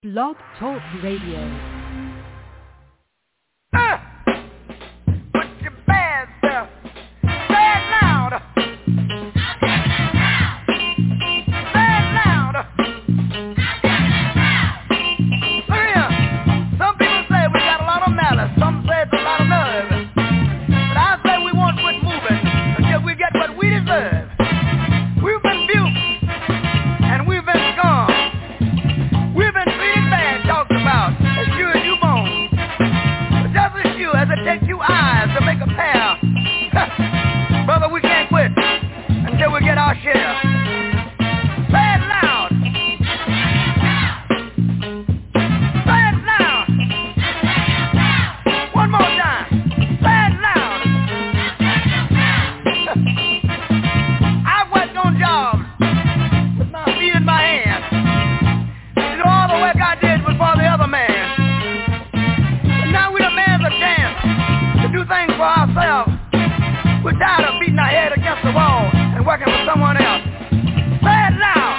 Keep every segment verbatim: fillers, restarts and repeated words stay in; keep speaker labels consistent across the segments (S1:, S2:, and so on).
S1: Blog Talk Radio.
S2: Uh, put your bad self. Say it loud. Say it loud. Look here. Some people say we got a lot of malice. Some say it's a lot of nerve. But I say we won't quit moving until we get what we deserve. We've been abused and we've been scorned. We've been treated bad, talked about, as sure as you born. But just as sure as it takes you eyes to make a pair, brother, we can't quit until we get our share. Say it loud. Say it loud. One more time. Say it loud. I've worked on jobs with my feet in my hands. All the work I did was for the other man. But now we demand a chance to do things for ourselves. We're tired of beating our head against the wall and working for someone else. Say it loud.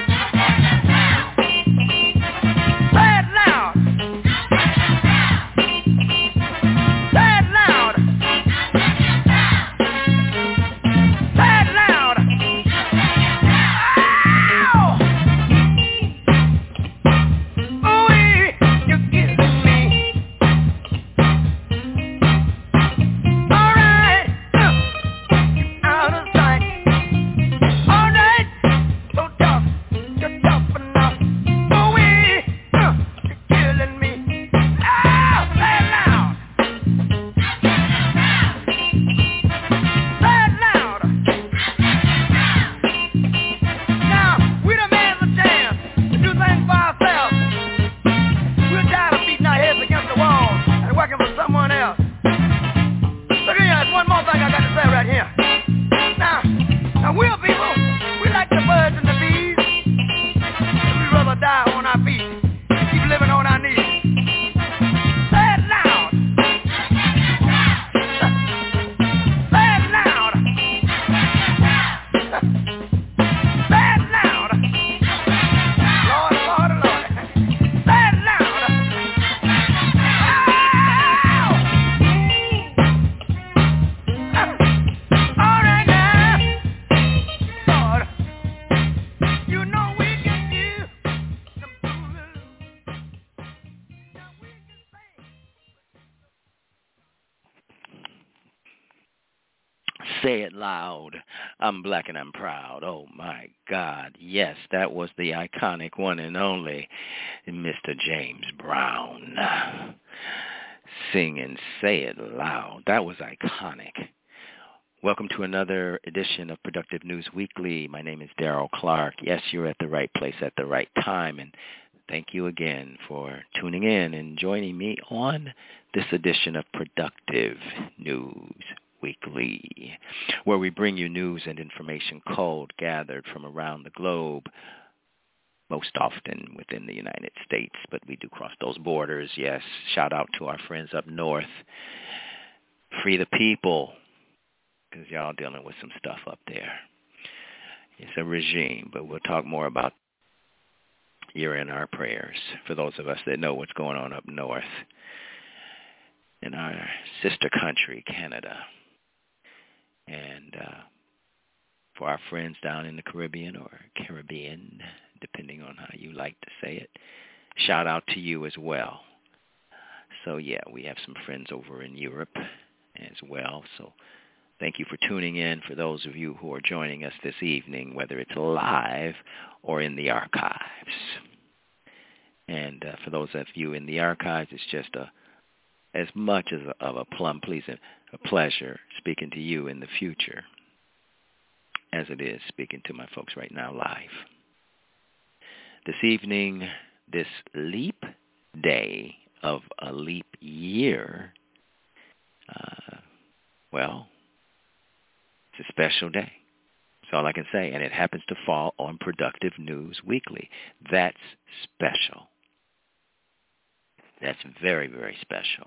S2: Say it loud. Say it loud. Say it loud. Ow!
S3: Say it loud. I'm black and I'm proud. Oh, my God. Yes, that was the iconic one and only Mister James Brown singing Say It Loud. That was iconic. Welcome to another edition of Productive News Weekly. My name is Daryl Clark. Yes, you're at the right place at the right time, and thank you again for tuning in and joining me on this edition of Productive News Weekly, where we bring you news and information cold gathered from around the globe, most often within the United States, but we do cross those borders. Yes, shout out to our friends up north. Free the people, because y'all dealing with some stuff up there. It's a regime, but we'll talk more about you're in our prayers for those of us that know what's going on up north in our sister country, Canada. And uh, for our friends down in the Caribbean or Caribbean, depending on how you like to say it, shout out to you as well. So, yeah, we have some friends over in Europe as well. So thank you for tuning in for those of you who are joining us this evening, whether it's live or in the archives. And uh, for those of you in the archives, it's just a as much as a, of a plum pleasing, a pleasure speaking to you in the future as it is speaking to my folks right now live. This evening, this leap day of a leap year, uh, well, it's a special day. That's all I can say. And it happens to fall on Productive News Weekly. That's special. That's very, very special.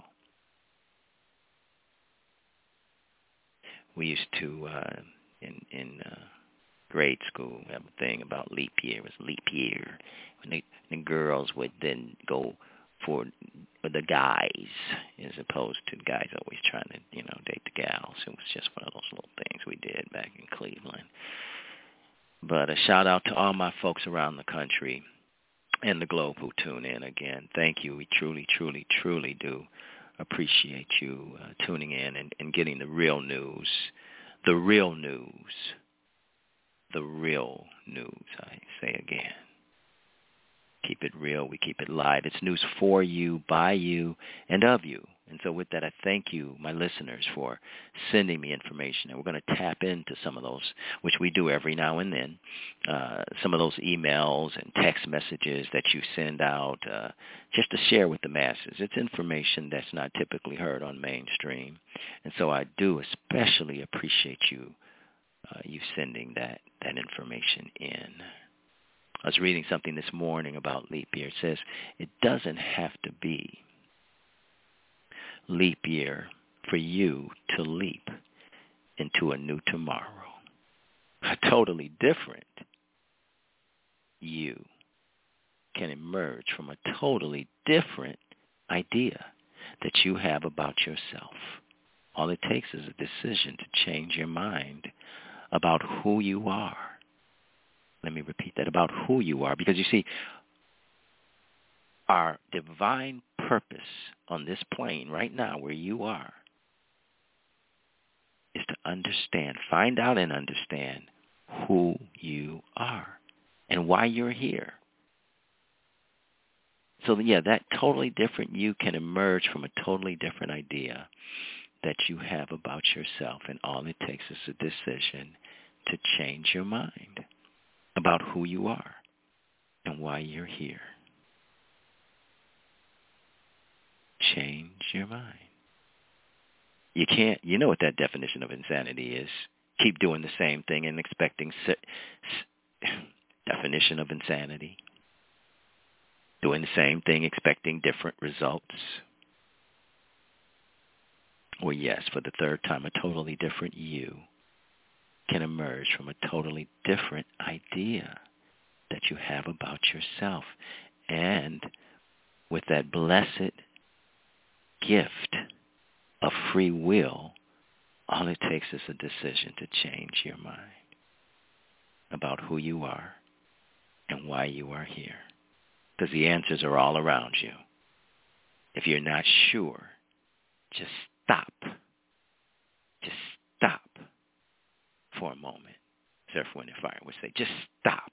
S3: We used to, uh, in, in uh, grade school, we have a thing about leap year. It was leap year. When they, the girls would then go for the guys as opposed to the guys always trying to, you know, date the gals. It was just one of those little things we did back in Cleveland. But a shout out to all my folks around the country and the globe who tune in again. Thank you. We truly, truly, truly do appreciate you uh, tuning in and, and getting the real news, the real news, the real news, I say again. Keep it real. We keep it live. It's news for you, by you, and of you. And so with that, I thank you, my listeners, for sending me information. And we're going to tap into some of those, which we do every now and then, uh, some of those emails and text messages that you send out uh, just to share with the masses. It's information that's not typically heard on mainstream. And so I do especially appreciate you, uh, you sending that, that information in. I was reading something this morning about leap year. It says it doesn't have to be leap year for you to leap into a new tomorrow. A totally different you can emerge from a totally different idea that you have about yourself. All it takes is a decision to change your mind about who you are. Let me repeat that, about who you are. Because you see, our divine purpose on this plane right now where you are is to understand, find out and understand who you are and why you're here. So, yeah, that totally different you can emerge from a totally different idea that you have about yourself. And all it takes is a decision to change your mind about who you are and why you're here. Change your mind. You can't, you know what that definition of insanity is. Keep doing the same thing and expecting, si- s- definition of insanity. Doing the same thing, expecting different results. Or yes, for the third time, a totally different you can emerge from a totally different idea that you have about yourself. And with that blessed gift of free will, all it takes is a decision to change your mind about who you are and why you are here. Because the answers are all around you. If you're not sure, just stop. Just stop for a moment. Surf, Wind, and Fire would say, just stop.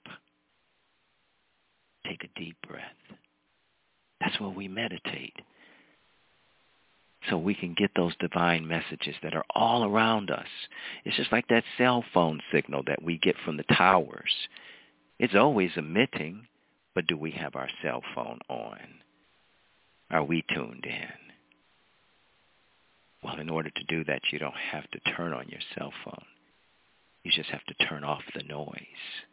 S3: Take a deep breath. That's where we meditate. So we can get those divine messages that are all around us. It's just like that cell phone signal that we get from the towers. It's always emitting, but do we have our cell phone on? Are we tuned in? Well, in order to do that, you don't have to turn on your cell phone. You just have to turn off the noise.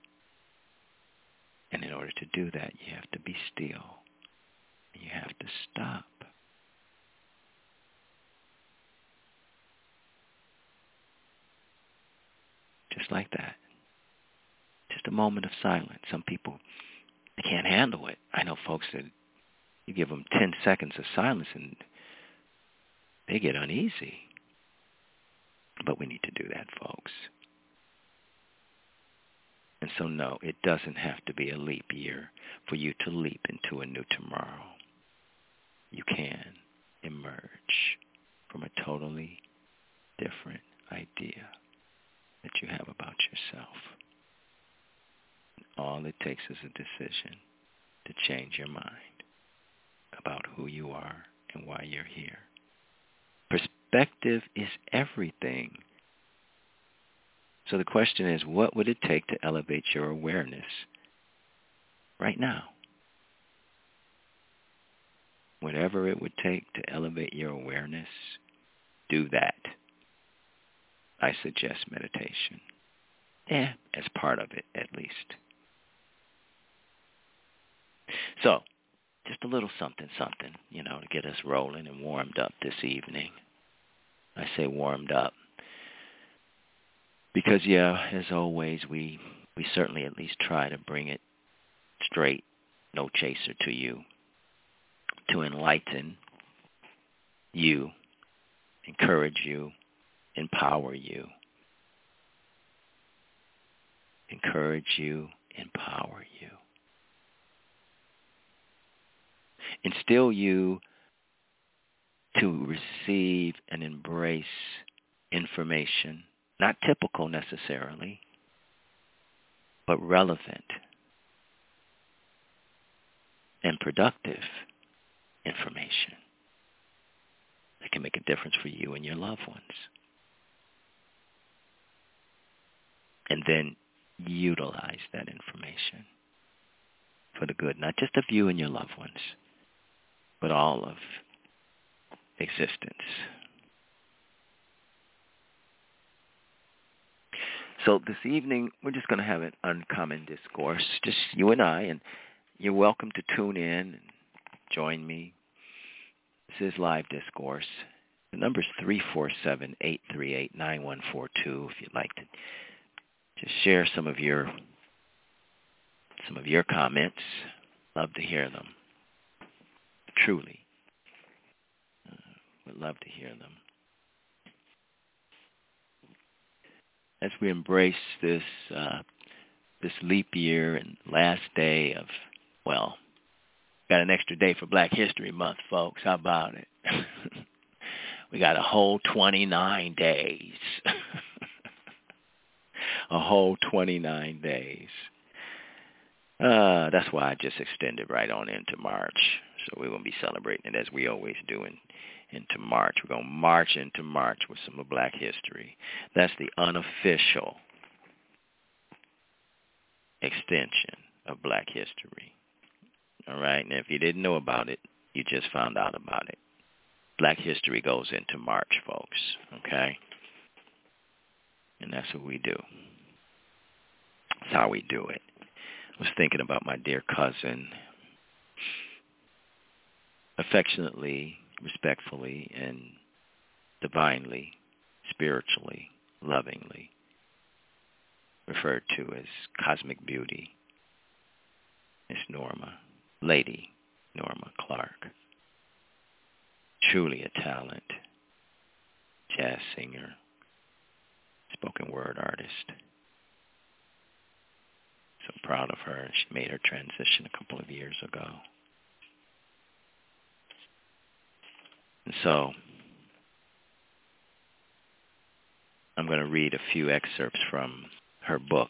S3: And in order to do that, you have to be still. And you have to stop. Just like that. Just a moment of silence. Some people, they can't handle it. I know folks that you give them ten seconds of silence and they get uneasy. But we need to do that, folks. And so, no, it doesn't have to be a leap year for you to leap into a new tomorrow. You can emerge from a totally different idea that you have about yourself. All it takes is a decision to change your mind about who you are and why you're here. Perspective is everything. So the question is, what would it take to elevate your awareness right now? Whatever it would take to elevate your awareness, do that. I suggest meditation. Yeah, as part of it, at least. So, just a little something, something, you know, to get us rolling and warmed up this evening. I say warmed up because, yeah, as always, we we certainly at least try to bring it straight, no chaser to you, to enlighten you, encourage you, empower you. Encourage you, empower you. Instill you to receive and embrace information, not typical necessarily, but relevant and productive information that can make a difference for you and your loved ones. And then utilize that information for the good, not just of you and your loved ones, but all of existence. So this evening, we're just going to have an uncommon discourse, just you and I, and you're welcome to tune in and join me. This is live discourse. The number is three four seven, eight three eight, nine one four two if you'd like to just share some of your some of your comments. Love to hear them. Truly. Uh, would love to hear them. As we embrace this uh, this leap year and last day of, well, got an extra day for Black History Month, folks. How about it? We got a whole twenty-nine days. A whole twenty-nine days. Uh, that's why I just extended right on into March. So we're going to be celebrating it as we always do in, into March. We're going to march into March with some of Black history. That's the unofficial extension of Black history. All right? And if you didn't know about it, you just found out about it. Black history goes into March, folks. Okay? And that's what we do. That's how we do it. I was thinking about my dear cousin, affectionately, respectfully, and divinely, spiritually, lovingly referred to as Cosmic Beauty, Miss Norma, Lady Norma Clark. Truly a talent, jazz singer, spoken word artist. So proud of her. She made her transition a couple of years ago. And so I'm going to read a few excerpts from her book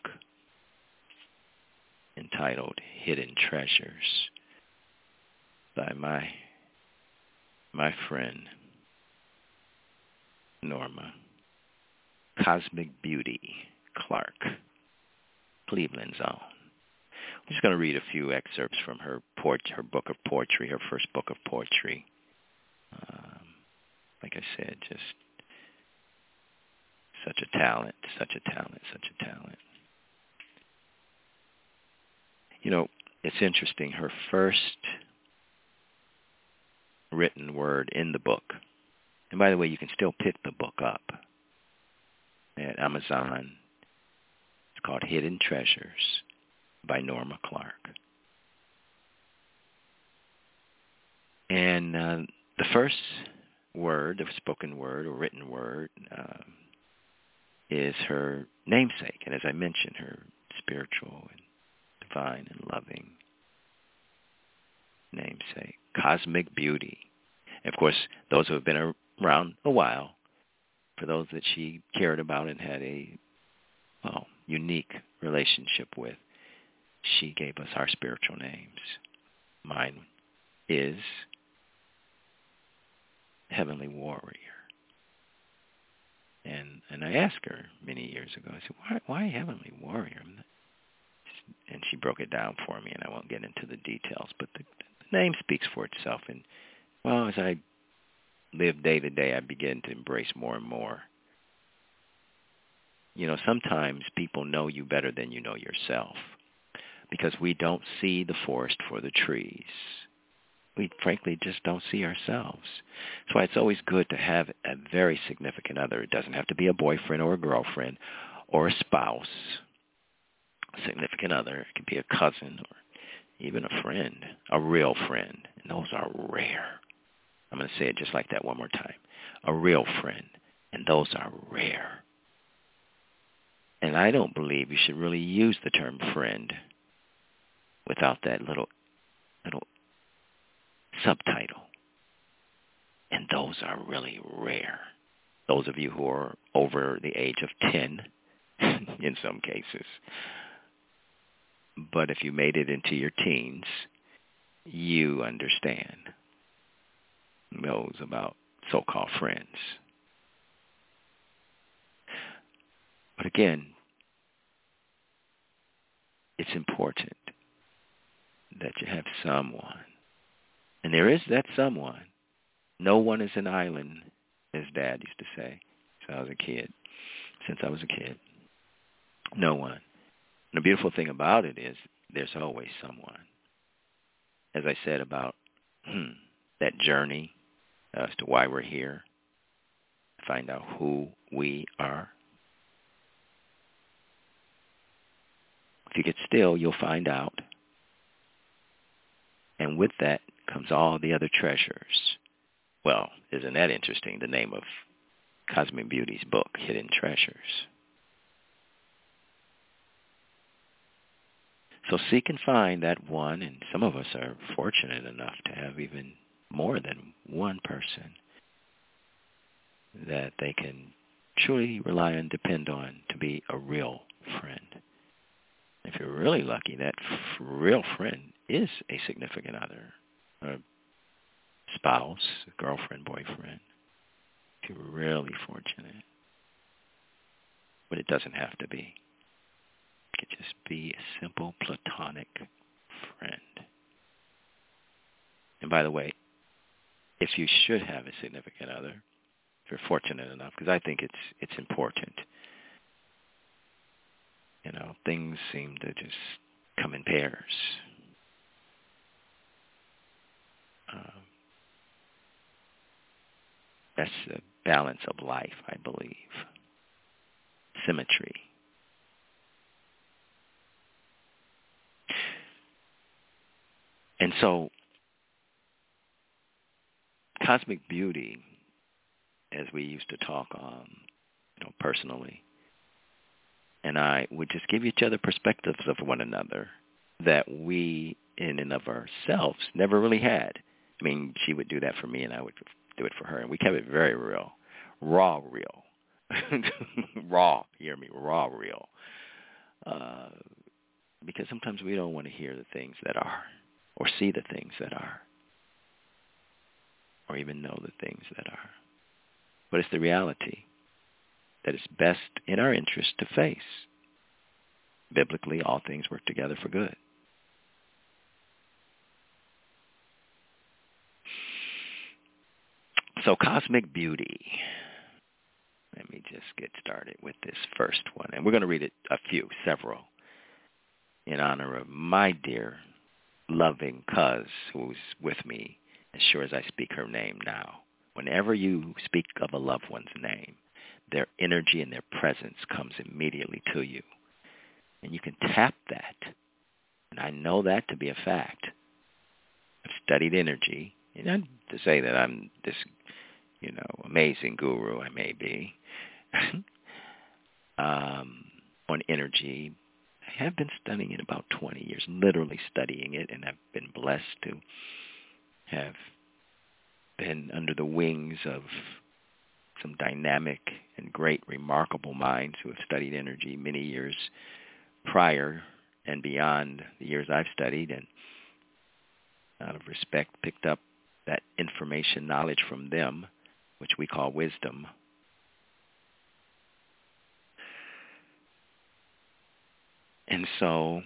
S3: entitled Hidden Treasures by my my friend Norma Cosmic Beauty Clark, Cleveland's own. I'm just going to read a few excerpts from her port, her book of poetry, her first book of poetry. Um, like I said, just such a talent, such a talent, such a talent. You know, it's interesting. Her first written word in the book, and by the way, you can still pick the book up at Amazon. It's called Hidden Treasures by Norma Clark. And uh, the first word, the spoken word or written word, uh, is her namesake. And as I mentioned, her spiritual and divine and loving namesake, Cosmic Beauty. And of course, those who have been around a while, for those that she cared about and had a well, unique relationship with, she gave us our spiritual names. Mine is Heavenly Warrior. And and I asked her many years ago, I said, why, why Heavenly Warrior? And she broke it down for me, and I won't get into the details, but the, the name speaks for itself. And, well, as I live day to day, I begin to embrace more and more. You know, sometimes people know you better than you know yourself because we don't see the forest for the trees. We frankly just don't see ourselves. That's why it's always good to have a very significant other. It doesn't have to be a boyfriend or a girlfriend or a spouse. significant other. It could be a cousin or even a friend, a real friend. And those are rare. I'm going to say it just like that one more time. A real friend. And those are rare. And I don't believe you should really use the term friend without that little little subtitle. And those are really rare. Those of you who are over the age of ten, in some cases. But if you made it into your teens, you understand those about so-called friends. But again, it's important that you have someone. And there is that someone. No one is an island, as Dad used to say since I was a kid. Since I was a kid. No one. And the beautiful thing about it is there's always someone. As I said about hmm, that journey as to why we're here, find out who we are. If you get still, you'll find out. And with that comes all the other treasures. Well, isn't that interesting, the name of Cosmic Beauty's book, Hidden Treasures. So seek and find that one, and some of us are fortunate enough to have even more than one person that they can truly rely and depend on to be a real friend. If you're really lucky, that f- real friend is a significant other, a spouse, a girlfriend, boyfriend. If you're really fortunate. But it doesn't have to be. It could just be a simple platonic friend. And by the way, if you should have a significant other, if you're fortunate enough, because I think it's it's important. You know, things seem to just come in pairs. Um, that's the balance of life, I believe. Symmetry. And so, Cosmic Beauty, as we used to talk on, you know, personally, and I would just give each other perspectives of one another that we, in and of ourselves, never really had. I mean, she would do that for me, and I would do it for her, and we kept it very real, raw, real, raw. Hear me, raw, real. Uh, because sometimes we don't want to hear the things that are, or see the things that are, or even know the things that are. But it's the reality that it's best in our interest to face. Biblically, all things work together for good. So, Cosmic Beauty. Let me just get started with this first one. And we're going to read it a few, several, in honor of my dear, loving cuz who's with me, as sure as I speak her name now. Whenever you speak of a loved one's name, their energy and their presence comes immediately to you. And you can tap that. And I know that to be a fact. I've studied energy. And not to say that I'm this, you know, amazing guru I may be um, on energy. I have been studying it about twenty years, literally studying it, and I've been blessed to have been under the wings of some dynamic and great, remarkable minds who have studied energy many years prior and beyond the years I've studied, and out of respect picked up that information, knowledge from them, which we call wisdom. And so,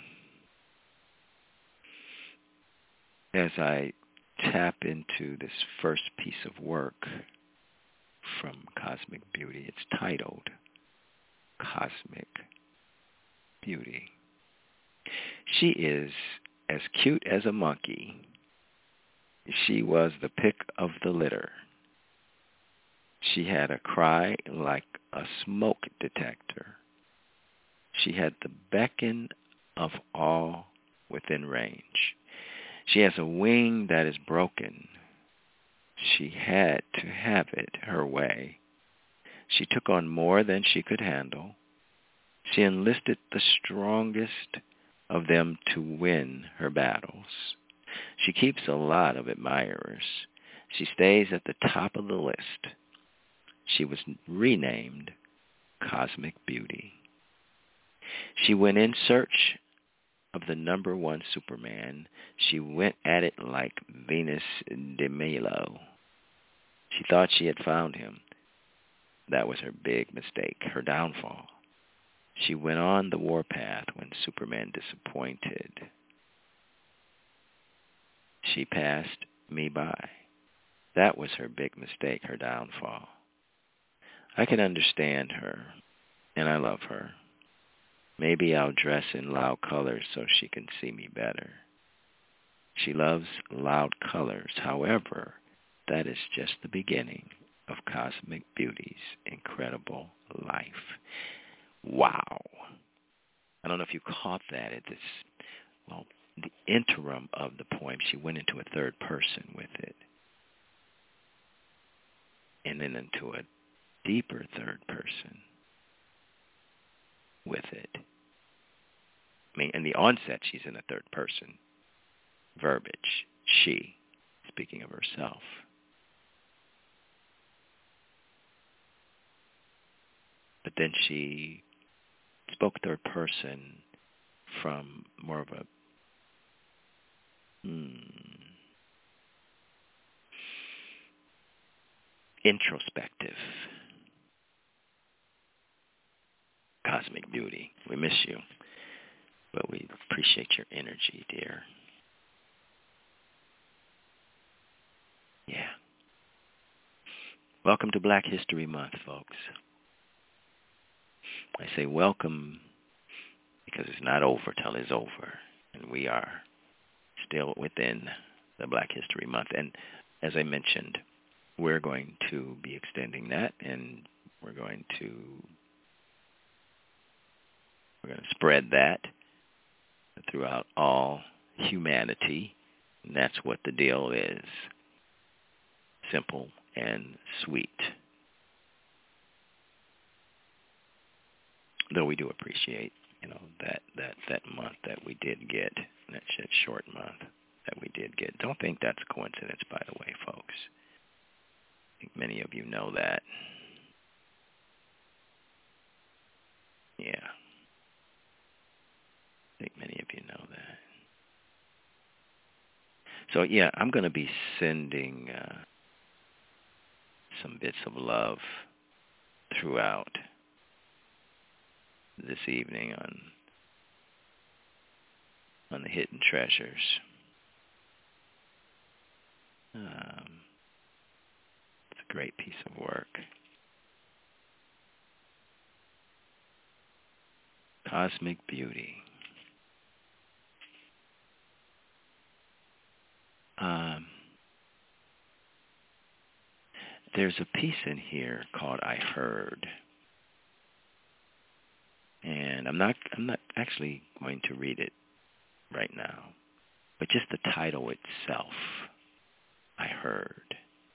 S3: as I tap into this first piece of work from Cosmic Beauty, it's titled Cosmic Beauty. She is as cute as a monkey. She was the pick of the litter. She had a cry like a smoke detector. She had the beckon of all within range. She has a wing that is broken. She had to have it her way. She took on more than she could handle. She enlisted the strongest of them to win her battles. She keeps a lot of admirers. She stays at the top of the list. She was renamed Cosmic Beauty. She went in search of the number one Superman. She went at it like Venus de Milo. She thought she had found him. That was her big mistake, her downfall. She went on the warpath when Superman disappointed. She passed me by. That was her big mistake, her downfall. I can understand her, and I love her. Maybe I'll dress in loud colors so she can see me better. She loves loud colors. However, that is just the beginning of Cosmic Beauty's incredible life. Wow. I don't know if you caught that at this, well, the interim of the poem. She went into a third person with it. And then into a deeper third person with it. I mean, in the onset, she's in a third person verbiage. She, speaking of herself. But then she spoke third person from more of a hmm, introspective. Cosmic Beauty, we miss you, but we appreciate your energy, dear. Yeah. Welcome to Black History Month, folks. I say welcome because it's not over till it's over, and we are still within the Black History Month. And as I mentioned, we're going to be extending that, and we're going to we're going to spread that throughout all humanity, and that's what the deal is. Simple and sweet. Though we do appreciate, you know, that, that, that month that we did get, that short month that we did get. Don't think that's a coincidence, by the way, folks. I think many of you know that. Yeah. I think many of you know that. So, yeah, I'm going to be sending uh, some bits of love throughout this evening on on the Hidden Treasures. Um, it's a great piece of work. Cosmic Beauty. Um, there's a piece in here called I Heard. And I'm not I'm not actually going to read it right now, but just the title itself, I Heard.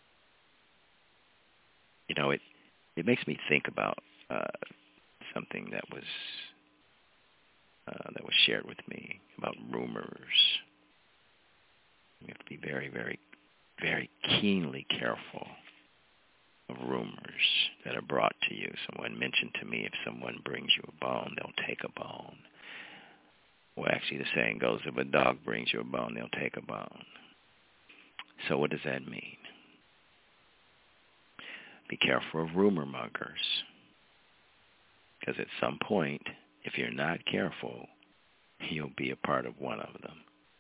S3: You know, it it makes me think about uh, something that was uh, that was shared with me about rumors. You have to be very, very, very keenly careful of rumors that are brought to you. Someone mentioned to me, if someone brings you a bone, they'll take a bone. Well, actually, the saying goes, if a dog brings you a bone, they'll take a bone. So what does that mean? Be careful of rumor mongers. Because at some point, if you're not careful, you'll be a part of one of them.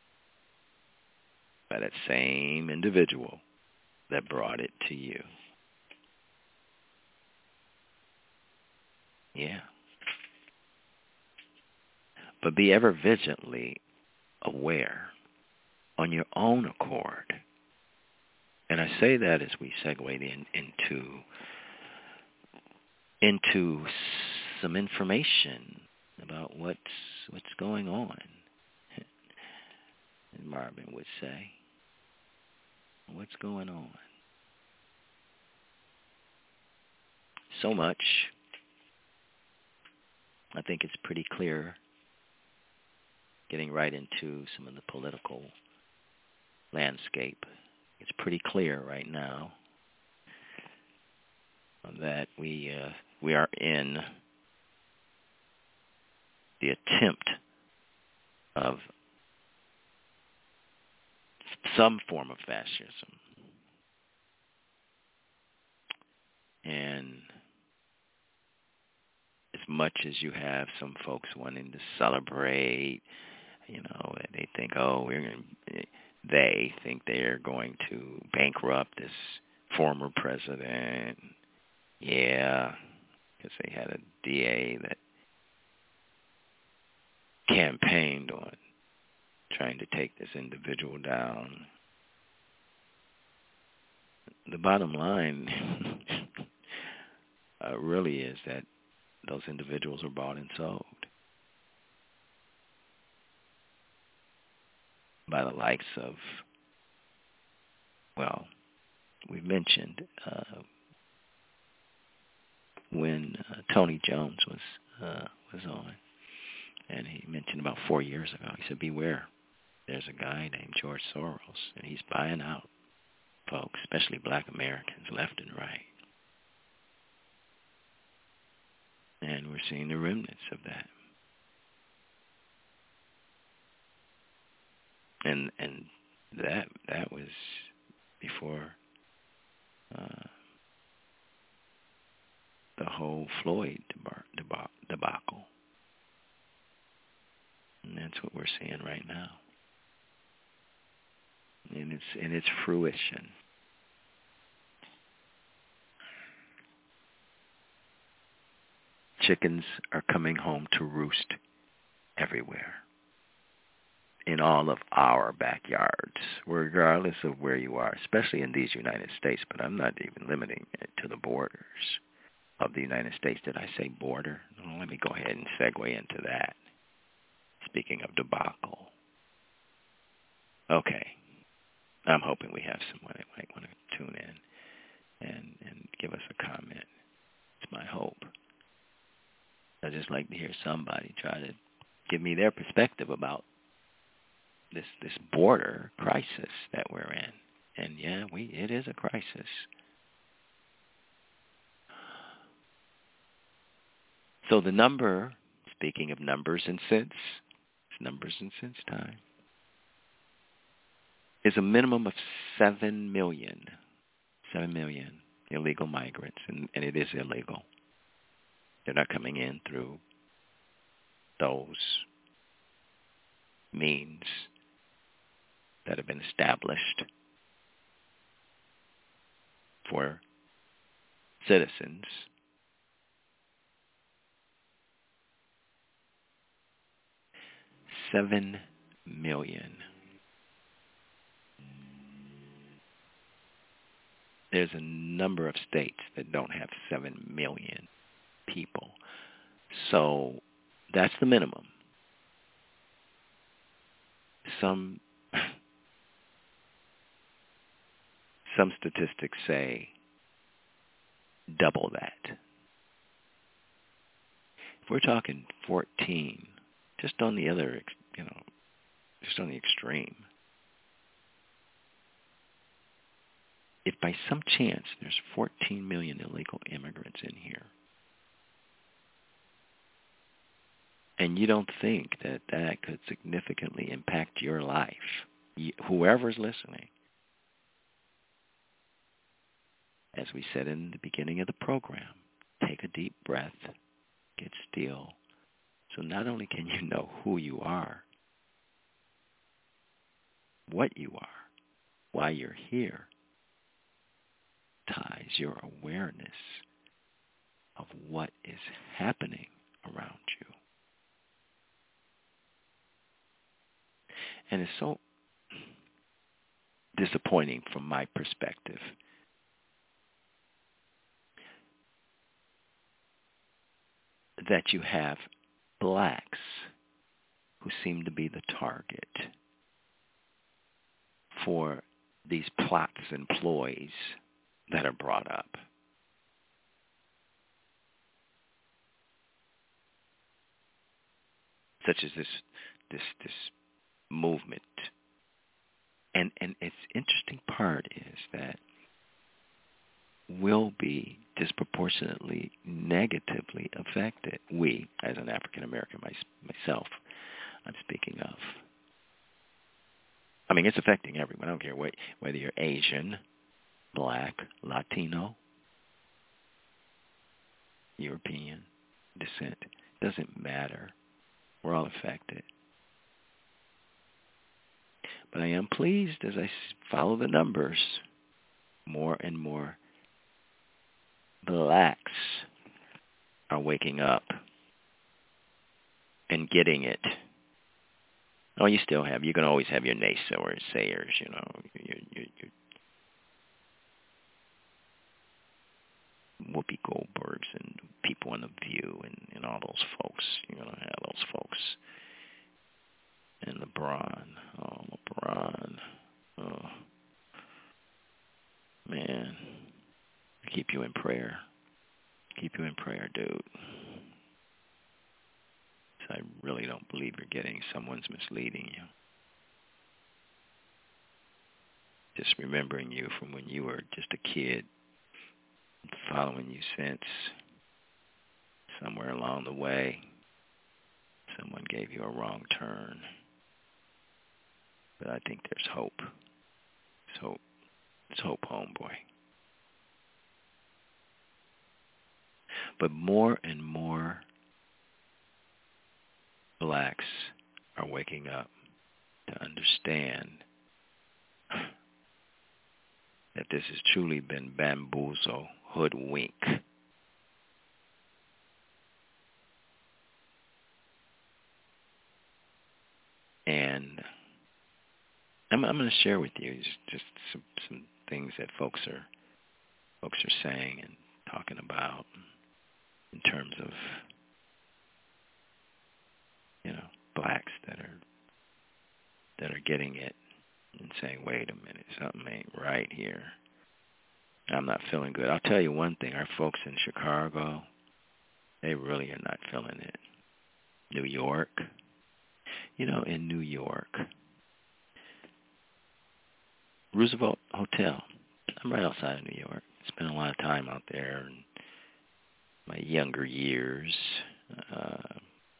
S3: By that same individual that brought it to you. Yeah. But be ever vigilantly aware on your own accord. And I say that as we segue in, into, into some information about what's what's going on, as Marvin would say. What's going on? So much. I think it's pretty clear, getting right into some of the political landscape. It's pretty clear right now that we uh, we are in the attempt of some form of fascism. And as much as you have some folks wanting to celebrate, you know, they think, oh, we're going to, they think they're going to bankrupt this former president. Yeah, because they had a D A that campaigned on trying to take this individual down. The bottom line uh, really is that those individuals are bought and sold by the likes of, well, we mentioned uh, when uh, Tony Jones was uh, was on, and he mentioned about four years ago, he said, beware, there's a guy named George Soros, and he's buying out folks, especially black Americans, left and right. And we're seeing the remnants of that. And and that that was before uh, the whole Floyd debar- debacle. And that's what we're seeing right now. And it's in its fruition. Chickens are coming home to roost everywhere, in all of our backyards, regardless of where you are, especially in these United States, but I'm not even limiting it to the borders of the United States. Did I say border? Well, let me go ahead and segue into that. Speaking of debacle. Okay. I'm hoping we have someone that might want to tune in and, and give us a comment. It's my hope. I'd just like to hear somebody try to give me their perspective about this this border crisis that we're in. And yeah, we it is a crisis. So the number, speaking of numbers and cents, it's numbers and cents time, is a minimum of seven million, seven million illegal migrants, and, and it is illegal. They're not coming in through those means that have been established for citizens. Seven million. There's a number of states that don't have seven million people. So that's the minimum. Some some statistics say double that. If we're talking fourteen, just on the other, you know, just on the extreme, if by some chance there's fourteen million illegal immigrants in here, and you don't think that that could significantly impact your life, you, whoever's listening, as we said in the beginning of the program, take a deep breath, get still. So not only can you know who you are, what you are, why you're here, ties your awareness of what is happening around you. And it's so disappointing from my perspective that you have blacks who seem to be the target for these plots and ploys that are brought up. Such as this this this movement. And and its interesting part is that we'll be disproportionately negatively affected. We, as an African American my, myself, I'm speaking of. I mean, it's affecting everyone. I don't care what, whether you're Asian, Black, Latino, European descent. It doesn't matter. We're all affected. But I am pleased as I follow the numbers. More and more blacks are waking up and getting it. Oh, you still have. You can always have your naysayers, sayers, you know. You, you, you, Whoopi Goldbergs and people on The View and, and all those folks. You're going to have those folks. And LeBron. Oh, LeBron. Oh. Man. Keep you in prayer. Keep you in prayer, dude. So I really don't believe you're getting someone's misleading you. Just remembering you from when you were just a kid, following you since somewhere along the way, someone gave you a wrong turn. But I think there's hope. There's hope. There's hope, homeboy. But more and more blacks are waking up to understand that this has truly been bamboozle, hoodwink. And I'm, I'm going to share with you just, just some, some things that folks are folks are saying and talking about in terms of, you know, blacks that are that are getting it and saying, wait a minute, something ain't right here. I'm not feeling good. I'll tell you one thing, our folks in Chicago, they really are not feeling it. New York, you know, in New York, Roosevelt Hotel, I'm right outside of New York. Spent a lot of time out there in my younger years, uh,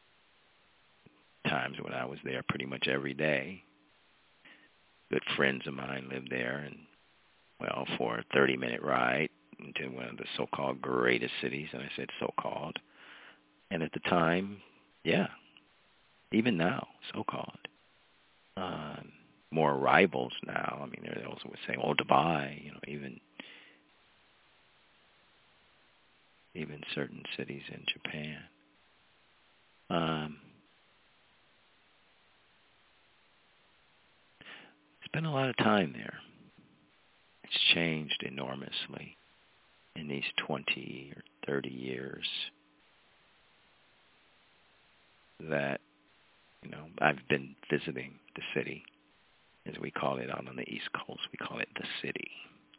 S3: times when I was there pretty much every day. Good friends of mine lived there, and, well, for a thirty-minute ride into one of the so-called greatest cities, and I said so-called. And at the time, yeah, even now, so-called. Uh, more arrivals now. I mean, they also would say, oh, Dubai, you know, even even certain cities in Japan. Um, spent a lot of time there. It's changed enormously in these twenty or thirty years that, you know, I've been visiting the city, as we call it out on the East Coast. We call it the city.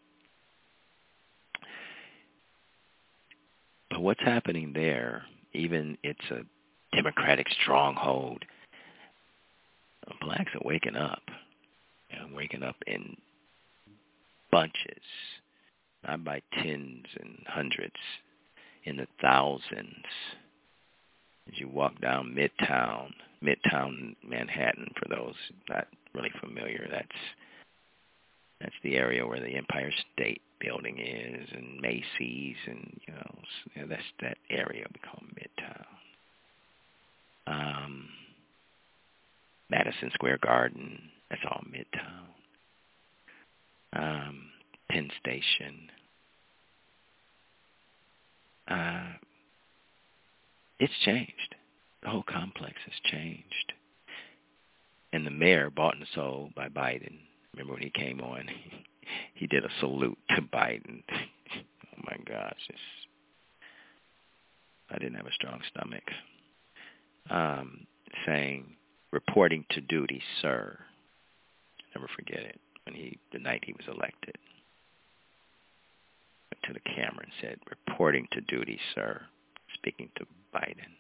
S3: But what's happening there, even it's a Democratic stronghold, blacks are waking up. You know, waking up in bunches, not by tens and hundreds, in the thousands. As you walk down Midtown, Midtown Manhattan, for those not really familiar, that's that's the area where the Empire State Building is, and Macy's, and you know, you know that's that area we call Midtown. Um, Madison Square Garden, that's all Midtown. Um, Penn Station. Uh, it's changed. The whole complex has changed. And the mayor, bought and sold by Biden. Remember when he came on, he, he did a salute to Biden. Oh my gosh, it's, I didn't have a strong stomach. um, saying, reporting to duty, sir. Never forget it, when he, the night he was elected. Went to the camera and said, reporting to duty, sir, speaking to Biden.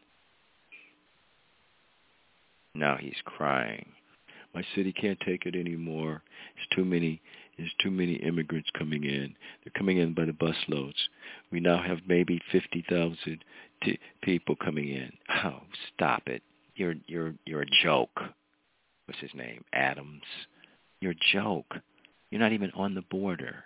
S3: Now he's crying. My city can't take it anymore. It's too many. There's too many immigrants coming in. They're coming in by the busloads. We now have maybe fifty thousand t- people coming in. Oh, stop it! You're you're you're a joke. What's his name? Adams. You're a joke. You're not even on the border.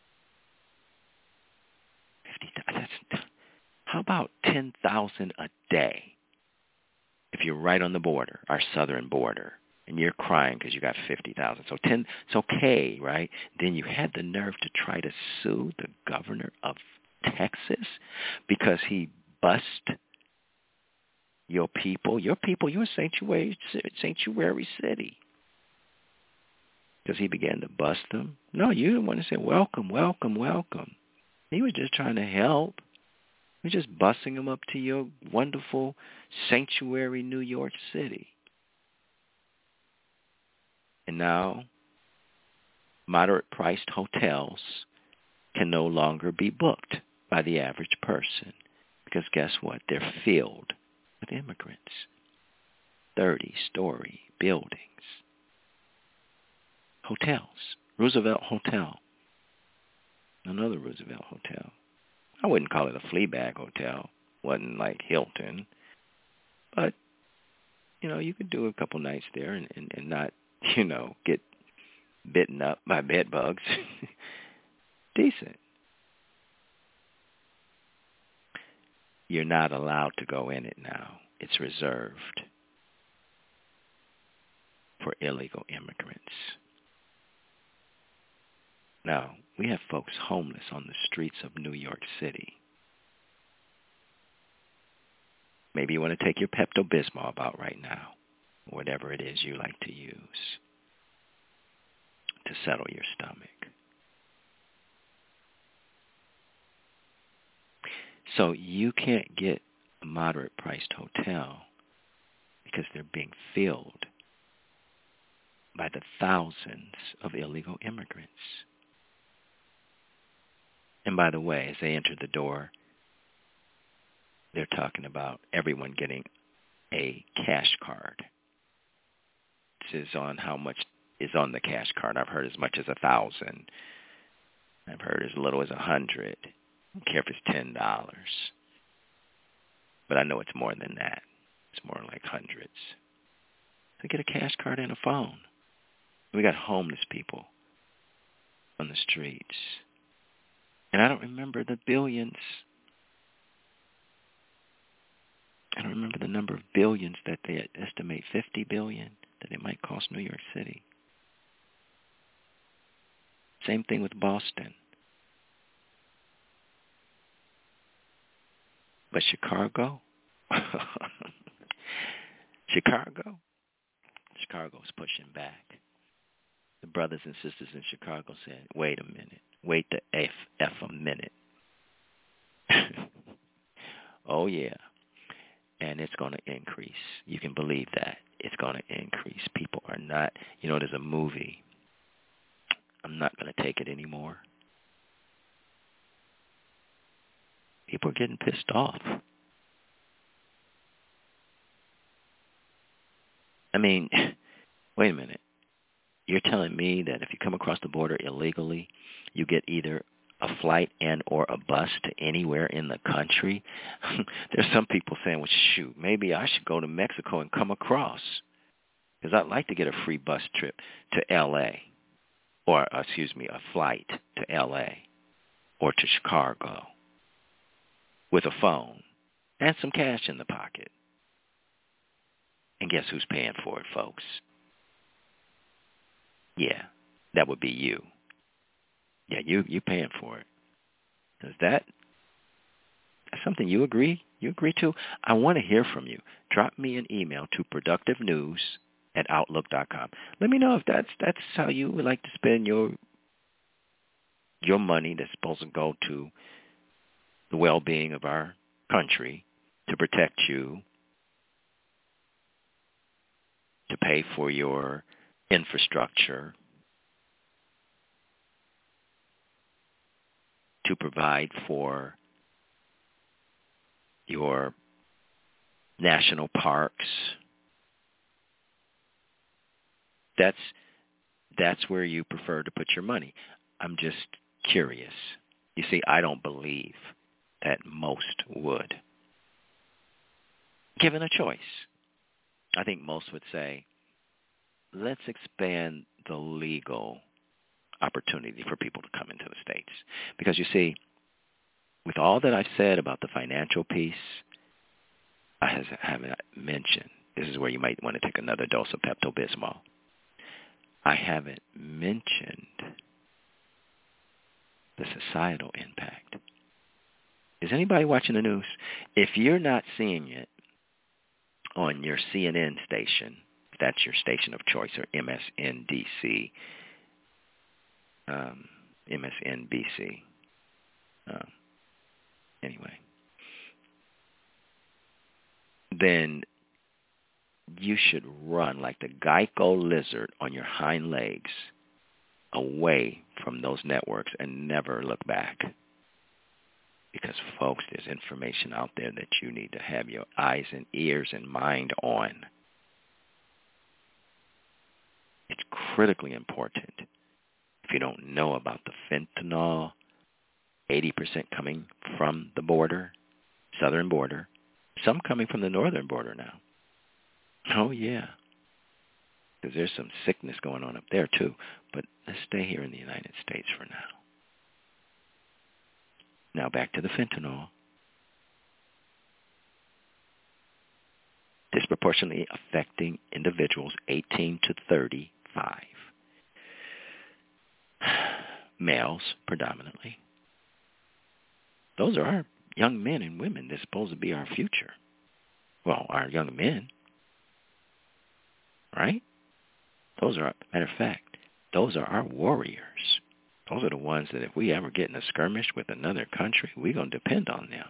S3: Fifty. That's. How about ten thousand a day? If you're right on the border, our southern border, and you're crying because you got fifty thousand. So ten, it's okay, right? Then you had the nerve to try to sue the governor of Texas because he bust your people. Your people, you're a sanctuary, sanctuary city. Because he began to bust them. No, you didn't want to say, welcome, welcome, welcome. He was just trying to help. You're just busing them up to your wonderful sanctuary New York City. And now, moderate-priced hotels can no longer be booked by the average person. Because guess what? They're filled with immigrants. thirty-story buildings. Hotels. Roosevelt Hotel. Another Roosevelt Hotel. I wouldn't call it a flea bag hotel. Wasn't like Hilton. But, you know, you could do a couple nights there and, and, and not, you know, get bitten up by bed bugs. Decent. You're not allowed to go in it now. It's reserved for illegal immigrants. Now, we have folks homeless on the streets of New York City. Maybe you want to take your Pepto-Bismol about right now, whatever it is you like to use to settle your stomach. So you can't get a moderate-priced hotel because they're being filled by the thousands of illegal immigrants. And by the way, as they enter the door, they're talking about everyone getting a cash card. This is on how much is on the cash card. I've heard as much as a thousand. I've heard as little as a hundred. I don't care if it's ten dollars. But I know it's more than that. It's more like hundreds. So get a cash card and a phone. We got homeless people on the streets. And I don't remember the billions. I don't remember the number of billions that they estimate, fifty billion, that it might cost New York City. Same thing with Boston. But Chicago? Chicago? Chicago's pushing back. The brothers and sisters in Chicago said, wait a minute. Wait the F, F a minute. Oh, yeah. And it's going to increase. You can believe that. It's going to increase. People are not, you know, there's a movie. I'm not going to take it anymore. People are getting pissed off. I mean, wait a minute. You're telling me that if you come across the border illegally, you get either a flight and or a bus to anywhere in the country? There's some people saying, well, shoot, maybe I should go to Mexico and come across. Because I'd like to get a free bus trip to L A Or, excuse me, a flight to L A or to Chicago with a phone and some cash in the pocket. And guess who's paying for it, folks? Yeah, that would be you. Yeah, you you paying for it. Is that something you agree? You agree to? I want to hear from you. Drop me an email to productive news at outlook dot com. Let me know if that's that's how you would like to spend your your money that's supposed to go to the well-being of our country, to protect you, to pay for your infrastructure, to provide for your national parks. That's that's where you prefer to put your money. I'm just curious. You see, I don't believe that most would. Given a choice, I think most would say, let's expand the legal opportunity for people to come into the States. Because you see, with all that I've said about the financial piece, I haven't mentioned, this is where you might want to take another dose of Pepto-Bismol. I haven't mentioned the societal impact. Is anybody watching the news? If you're not seeing it on your C N N station, if that's your station of choice, or M S N B C, um, M S N B C, um, anyway, then you should run like the Geico lizard on your hind legs away from those networks and never look back. Because, folks, there's information out there that you need to have your eyes and ears and mind on. It's critically important. If you don't know about the fentanyl, eighty percent coming from the border, southern border, some coming from the northern border now. Oh, yeah. Because there's some sickness going on up there, too. But let's stay here in the United States for now. Now back to the fentanyl. Disproportionately affecting individuals eighteen to thirty-five. Males, predominantly. Those are our young men and women. They're supposed to be our future. Well, our young men. Right? Those are, matter of fact, those are our warriors. Those are the ones that if we ever get in a skirmish with another country, we're going to depend on them.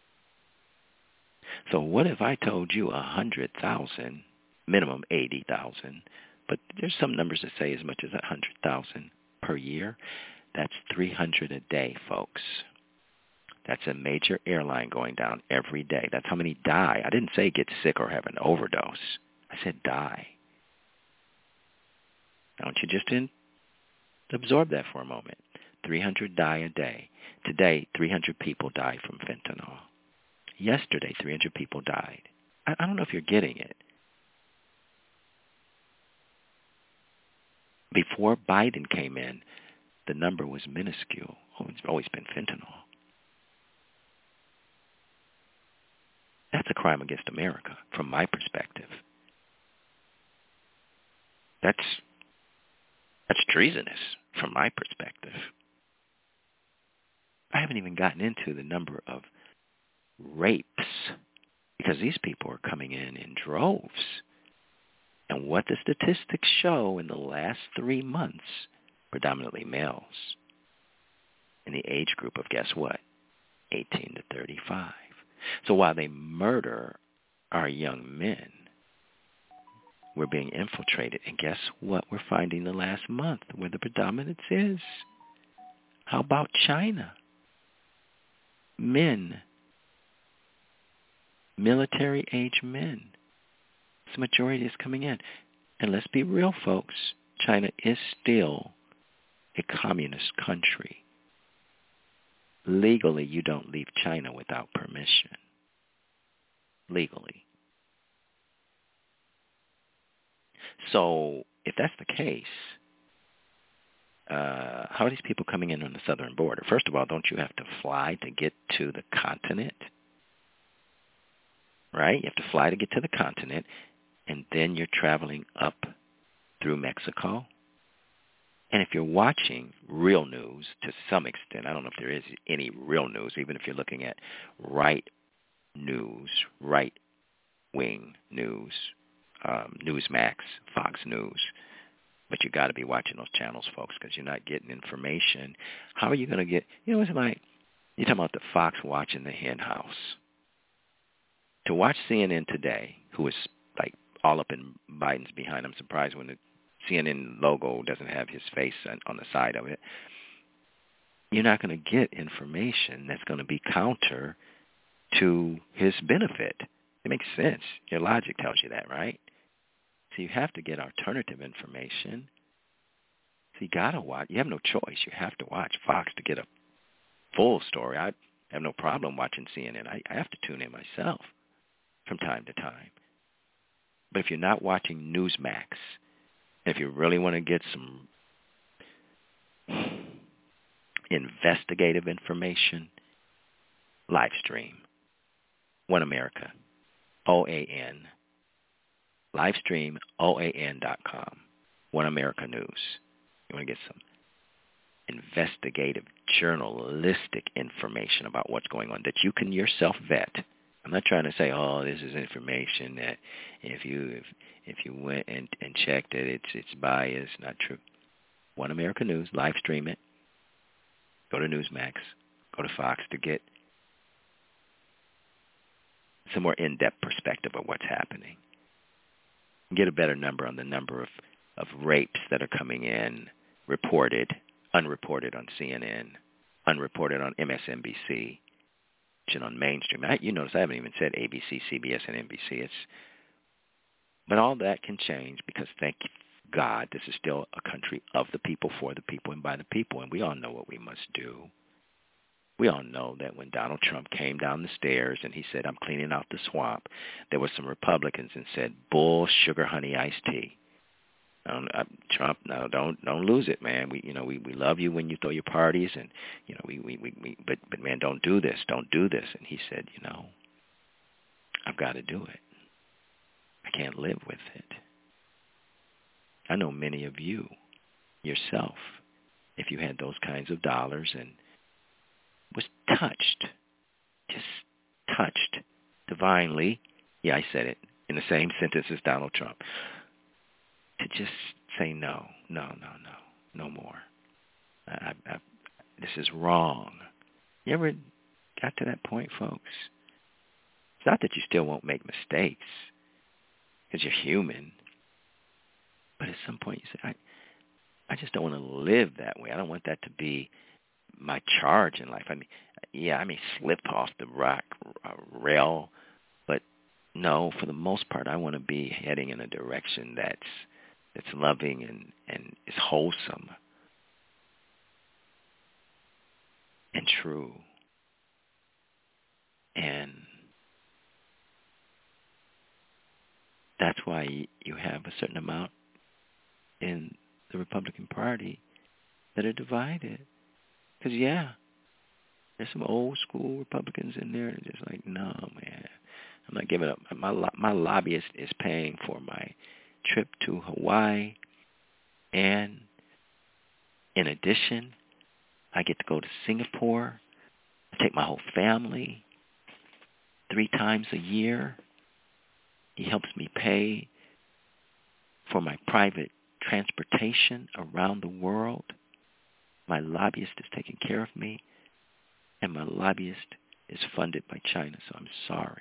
S3: So what if I told you one hundred thousand, minimum eighty thousand, but there's some numbers that say as much as one hundred thousand per year? That's three hundred a day, folks. That's a major airline going down every day. That's how many die. I didn't say get sick or have an overdose. I said die. Don't you just in, absorb that for a moment. three hundred die a day. Today, three hundred people died from fentanyl. Yesterday, three hundred people died. I, I don't know if you're getting it. Before Biden came in, the number was minuscule. Oh, it's always been fentanyl. That's a crime against America, from my perspective. That's That's treasonous from my perspective. I haven't even gotten into the number of rapes because these people are coming in in droves. And what the statistics show in the last three months, predominantly males, in the age group of, guess what, eighteen to thirty-five. So while they murder our young men, we're being infiltrated. And guess what we're finding the last month where the predominance is? How about China? Men. Military-age men. The majority is coming in. And let's be real, folks. China is still a communist country. Legally, you don't leave China without permission. Legally. So if that's the case, uh, how are these people coming in on the southern border? First of all, don't you have to fly to get to the continent? Right? You have to fly to get to the continent, and then you're traveling up through Mexico. And if you're watching real news to some extent, I don't know if there is any real news, even if you're looking at right news, right-wing news, um, Newsmax, Fox News, but you got to be watching those channels, folks, because you're not getting information. How are you going to get, you know, it's like, you're talking about the fox watching the hen house. To watch C N N today, who is like all up in Biden's behind. I'm surprised when the C N N logo doesn't have his face on, on the side of it. You're not going to get information that's going to be counter to his benefit. It makes sense. Your logic tells you that, right? So you have to get alternative information. So you got to watch. You have no choice. You have to watch Fox to get a full story. I have no problem watching C N N. I, I have to tune in myself from time to time. But if you're not watching Newsmax, if you really want to get some investigative information, live stream, One America, O A N, live stream, O A N dot com, One America News. You want to get some investigative, journalistic information about what's going on that you can yourself vet. I'm not trying to say, oh, this is information that if you if, if you went and, and checked it, it's it's biased, not true. One America News, live stream it. Go to Newsmax, go to Fox to get some more in-depth perspective of what's happening. Get a better number on the number of, of rapes that are coming in, reported, unreported on C N N, unreported on M S N B C, and on mainstream. I, you notice I haven't even said A B C, C B S, and N B C. It's, but all that can change because, thank God, this is still a country of the people, for the people, and by the people, and we all know what we must do. We all know that when Donald Trump came down the stairs and he said, I'm cleaning out the swamp, there were some Republicans and said, bull, sugar, honey, iced tea. Um, uh, Trump, no, don't don't lose it, man. We, you know, we, we love you when you throw your parties, and you know, we, we, we, we but but man, don't do this, don't do this. And he said, you know, I've got to do it. I can't live with it. I know many of you, yourself, if you had those kinds of dollars and was touched, just touched divinely. Yeah, I said it in the same sentence as Donald Trump. To just say no, no, no, no, no more. I, I, this is wrong. You ever got to that point, folks? It's not that you still won't make mistakes, because you're human. But at some point you say, I, I just don't want to live that way. I don't want that to be my charge in life. I mean, yeah, I may slip off the rock uh, rail, but no, for the most part, I want to be heading in a direction that's that's loving and, and is wholesome and true. And that's why you have a certain amount in the Republican Party that are divided. Because, yeah, there's some old school Republicans in there that are just like, no, man, I'm not giving up. My my lobbyist is paying for my trip to Hawaii, and in addition, I get to go to Singapore. I take my whole family three times a year. He helps me pay for my private transportation around the world. My lobbyist is taking care of me, and my lobbyist is funded by China, so I'm sorry.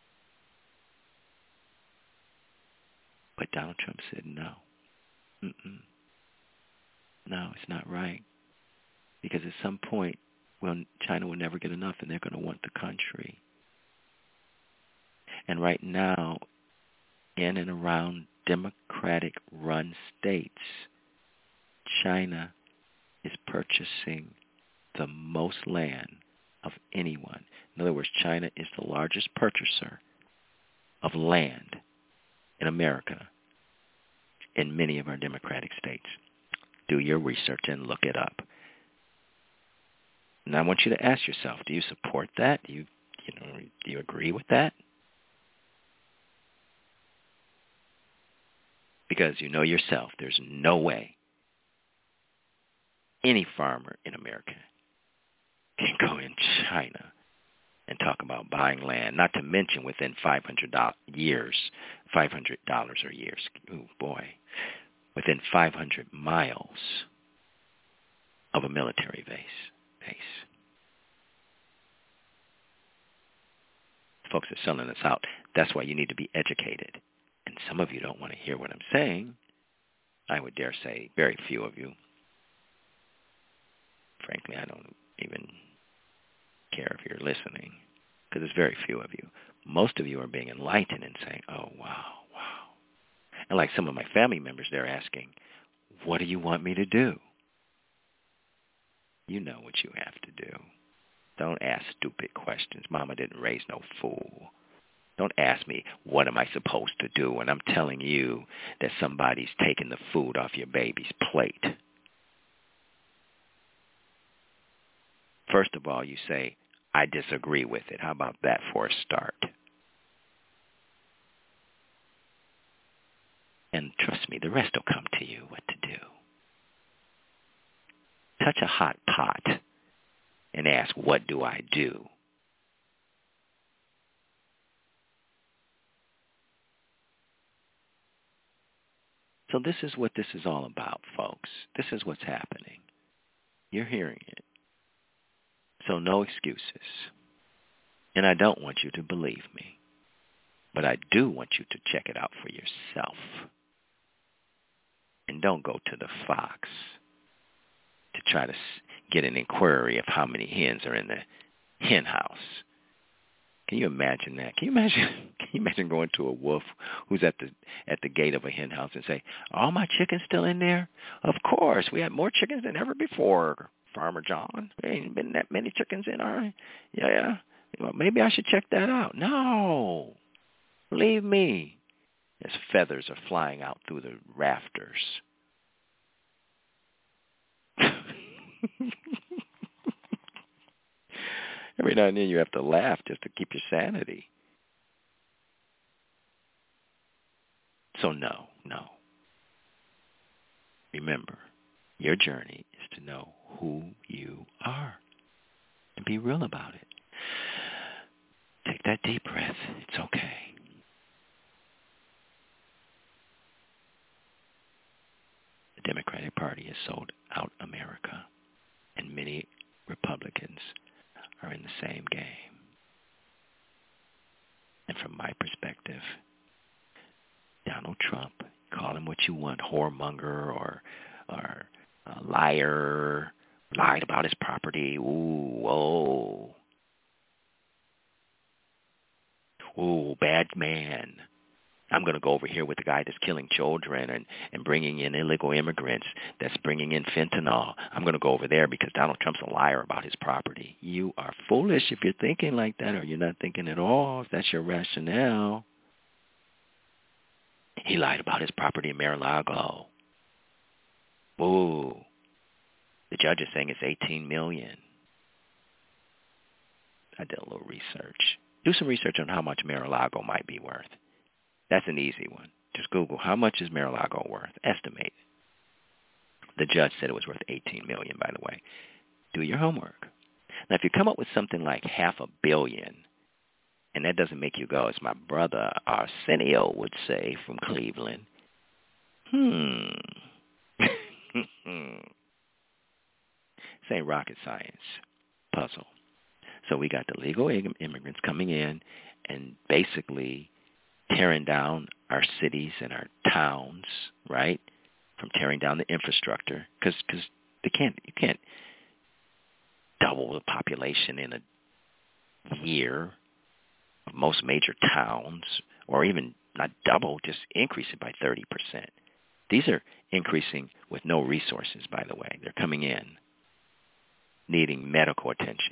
S3: But Donald Trump said no. Mm-mm. No, it's not right. Because at some point, well, China will never get enough, and they're going to want the country. And right now, in and around Democratic-run states, China is purchasing the most land of anyone. In other words, China is the largest purchaser of land in America in many of our democratic states. Do your research and look it up. And I want you to ask yourself, do you support that? Do you, you know, do you agree with that? Because you know yourself, there's no way any farmer in America can go in China and talk about buying land, not to mention within five hundred years, five hundred dollars or years, oh boy, within five hundred miles of a military base. base. Folks are selling us out. That's why you need to be educated and some of you don't want to hear what I'm saying. I would dare say very few of you. Frankly, I don't even care if you're listening, because there's very few of you. Most of you are being enlightened and saying, oh, wow, wow. And like some of my family members, they're asking, what do you want me to do? You know what you have to do. Don't ask stupid questions. Mama didn't raise no fool. Don't ask me, what am I supposed to do when I'm telling you that somebody's taking the food off your baby's plate? First of all, you say, I disagree with it. How about that for a start? And trust me, the rest will come to you what to do. Touch a hot pot and ask, what do I do? So this is what this is all about, folks. This is what's happening. You're hearing it. So no excuses. And I don't want you to believe me. But I do want you to check it out for yourself. And don't go to the Fox to try to get an inquiry of how many hens are in the hen house. Can you imagine that? Can you imagine? Can you imagine going to a wolf who's at the at the gate of a hen house and say, "Are all my chickens still in there?" Of course, we had more chickens than ever before, Farmer John. There ain't been that many chickens in our. Yeah, yeah. Well, maybe I should check that out. No, believe me. As feathers are flying out through the rafters. Every now and then you have to laugh just to keep your sanity. So no, no. Remember, your journey is to know who you are and be real about it. Take that deep breath. It's okay. The Democratic Party has sold out America, and many Republicans are in the same game. And from my perspective, Donald Trump, call him what you want, whoremonger or or a liar, lied about his property. Ooh, whoa. Ooh, bad man. I'm going to go over here with the guy that's killing children and, and bringing in illegal immigrants, that's bringing in fentanyl. I'm going to go over there because Donald Trump's a liar about his property. You are foolish if you're thinking like that, or you're not thinking at all, if that's your rationale. He lied about his property in Mar-a-Lago. Ooh. The judge is saying it's eighteen million dollars. I did a little research. Do some research on how much Mar-a-Lago might be worth. That's an easy one. Just Google, how much is Mar-a-Lago worth? Estimate. The judge said it was worth eighteen million dollars, by the way. Do your homework. Now, if you come up with something like half a billion, and that doesn't make you go, as my brother Arsenio would say from Cleveland, hmm. This ain't rocket science. Puzzle. So we got the legal immigrants coming in and basically tearing down our cities and our towns, right? From tearing down the infrastructure, because because they can't you can't double the population in a year of most major towns, or even not double, just increase it by thirty percent. These are increasing with no resources, by the way. They're coming in needing medical attention.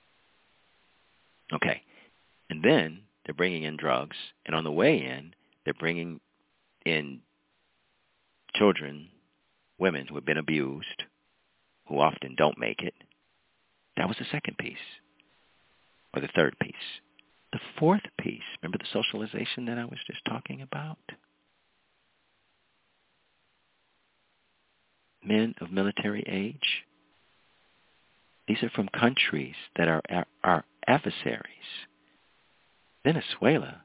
S3: Okay, and then they're bringing in drugs, and on the way in, they're bringing in children, women who have been abused, who often don't make it. That was the second piece, or the third piece. The fourth piece, remember the socialization that I was just talking about? Men of military age. These are from countries that are our, our adversaries. Venezuela,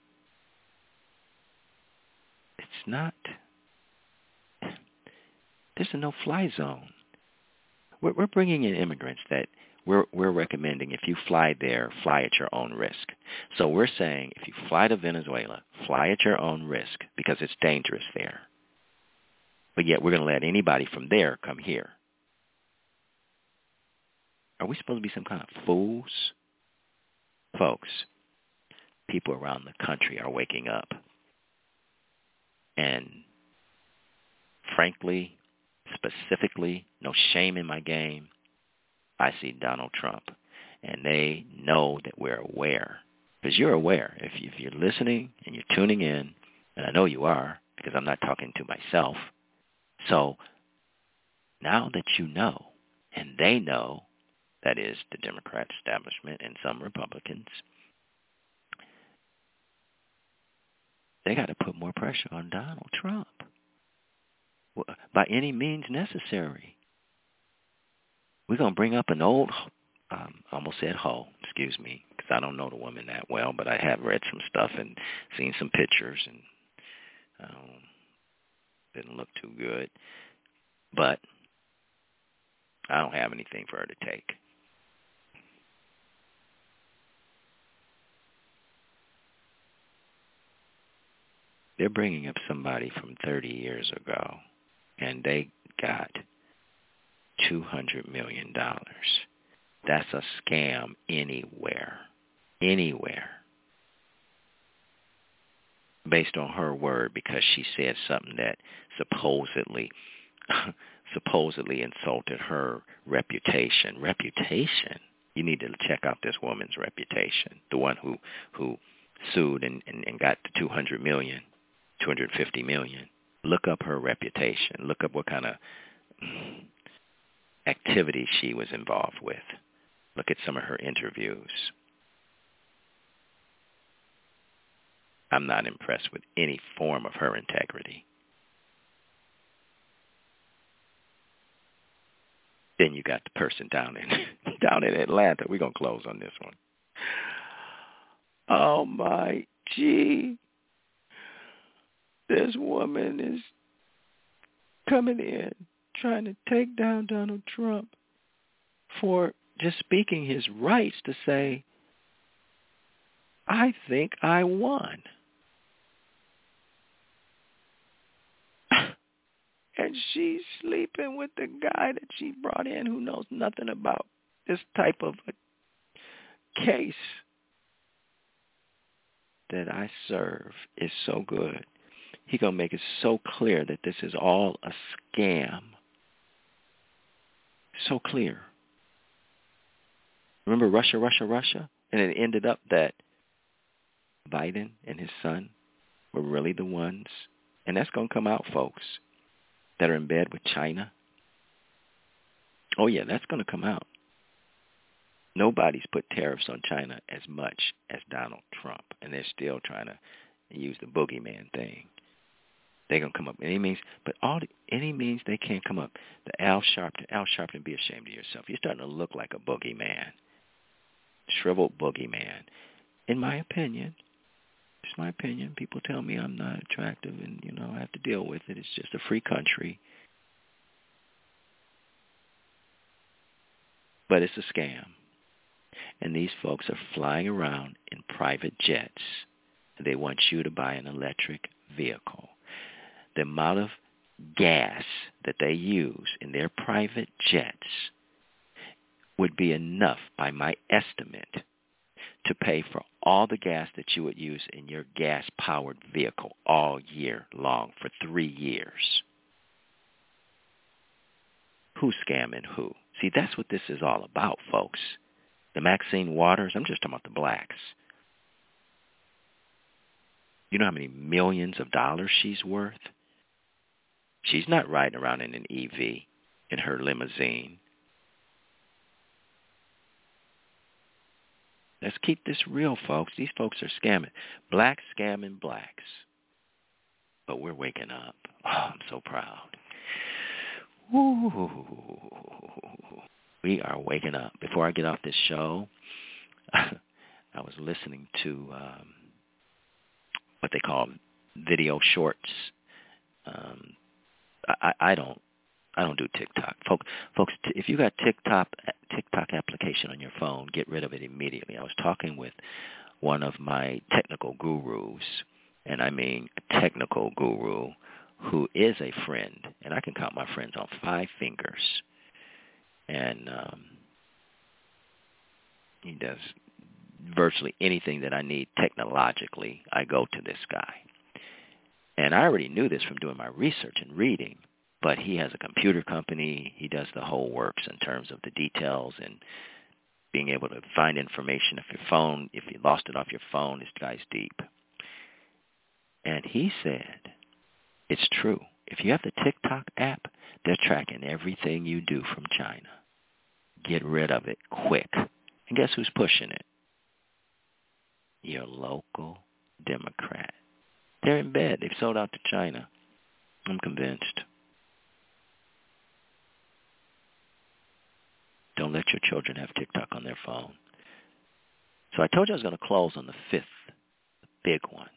S3: it's not, there's a no-fly zone. We're, we're bringing in immigrants that we're we're recommending if you fly there, fly at your own risk. So we're saying if you fly to Venezuela, fly at your own risk because it's dangerous there. But yet we're going to let anybody from there come here. Are we supposed to be some kind of fools? Folks, people around the country are waking up. And frankly, specifically, no shame in my game, I see Donald Trump. And they know that we're aware. Because you're aware. If, you, if you're listening and you're tuning in, and I know you are, because I'm not talking to myself. So now that you know, and they know, that is the Democrat establishment and some Republicans, they got to put more pressure on Donald Trump by any means necessary. We're going to bring up an old, um, I almost said hoe, excuse me, because I don't know the woman that well, but I have read some stuff and seen some pictures, and um, didn't look too good. But I don't have anything for her to take. They're bringing up somebody from thirty years ago, and they got two hundred million dollars. That's a scam anywhere, anywhere, based on her word, because she said something that supposedly, supposedly insulted her reputation. Reputation? You need to check out this woman's reputation, the one who, who sued and, and, and got the two hundred million dollars. two hundred fifty million dollars. Look up her reputation. Look up what kind of activity she was involved with. Look at some of her interviews. I'm not impressed with any form of her integrity. Then you got the person down in down in Atlanta. We're gonna close on this one. Oh my gee. This woman is coming in trying to take down Donald Trump for just speaking his rights to say, I think I won. And she's sleeping with the guy that she brought in who knows nothing about this type of a case that I serve is so good. He's going to make it so clear that this is all a scam. So clear. Remember Russia, Russia, Russia? And it ended up that Biden and his son were really the ones. And that's going to come out, folks, that are in bed with China. Oh, yeah, that's going to come out. Nobody's put tariffs on China as much as Donald Trump. And they're still trying to use the boogeyman thing. They're going to come up any means, but all the, any means they can come up. The Al Sharpton, Al Sharpton, be ashamed of yourself. You're starting to look like a boogeyman, shriveled boogeyman. In my opinion, it's my opinion. People tell me I'm not attractive and, you know, I have to deal with it. It's just a free country. But it's a scam. And these folks are flying around in private jets. They want you to buy an electric vehicle. The amount of gas that they use in their private jets would be enough, by my estimate, to pay for all the gas that you would use in your gas-powered vehicle all year long for three years. Who's scamming who? See, that's what this is all about, folks. The Maxine Waters, I'm just talking about the blacks. You know how many millions of dollars she's worth? She's not riding around in an E V in her limousine. Let's keep this real, folks. These folks are scamming. Blacks scamming blacks. But we're waking up. Oh, I'm so proud. Ooh. We are waking up. Before I get off this show, I was listening to um, what they call video shorts. Um, I, I don't, I don't do TikTok. Folks, folks, t- if you got TikTok TikTok application on your phone, get rid of it immediately. I was talking with one of my technical gurus, and I mean a technical guru who is a friend, and I can count my friends on five fingers. And um, he does virtually anything that I need technologically. I go to this guy. And I already knew this from doing my research and reading, but he has a computer company. He does the whole works in terms of the details and being able to find information if your phone, if you lost it off your phone, this guy's deep. And he said, it's true. If you have the TikTok app, they're tracking everything you do from China. Get rid of it quick. And guess who's pushing it? Your local Democrat. They're in bed. They've sold out to China. I'm convinced. Don't let your children have TikTok on their phone. So I told you I was going to close on the fifth, the big one.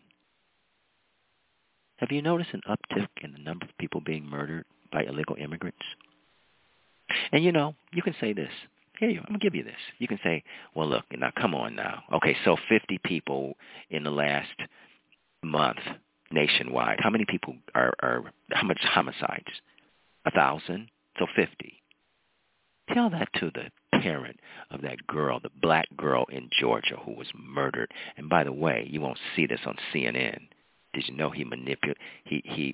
S3: Have you noticed an uptick in the number of people being murdered by illegal immigrants? And, you know, you can say this. Here you, I'm going to give you this. You can say, well, look, now come on now. Okay, so fifty people in the last month nationwide. How many people are, are how much homicides? A thousand? So fifty. Tell that to the parent of that girl, the black girl in Georgia who was murdered. And by the way, you won't see this on C N N. Did you know he manipulated, he, he,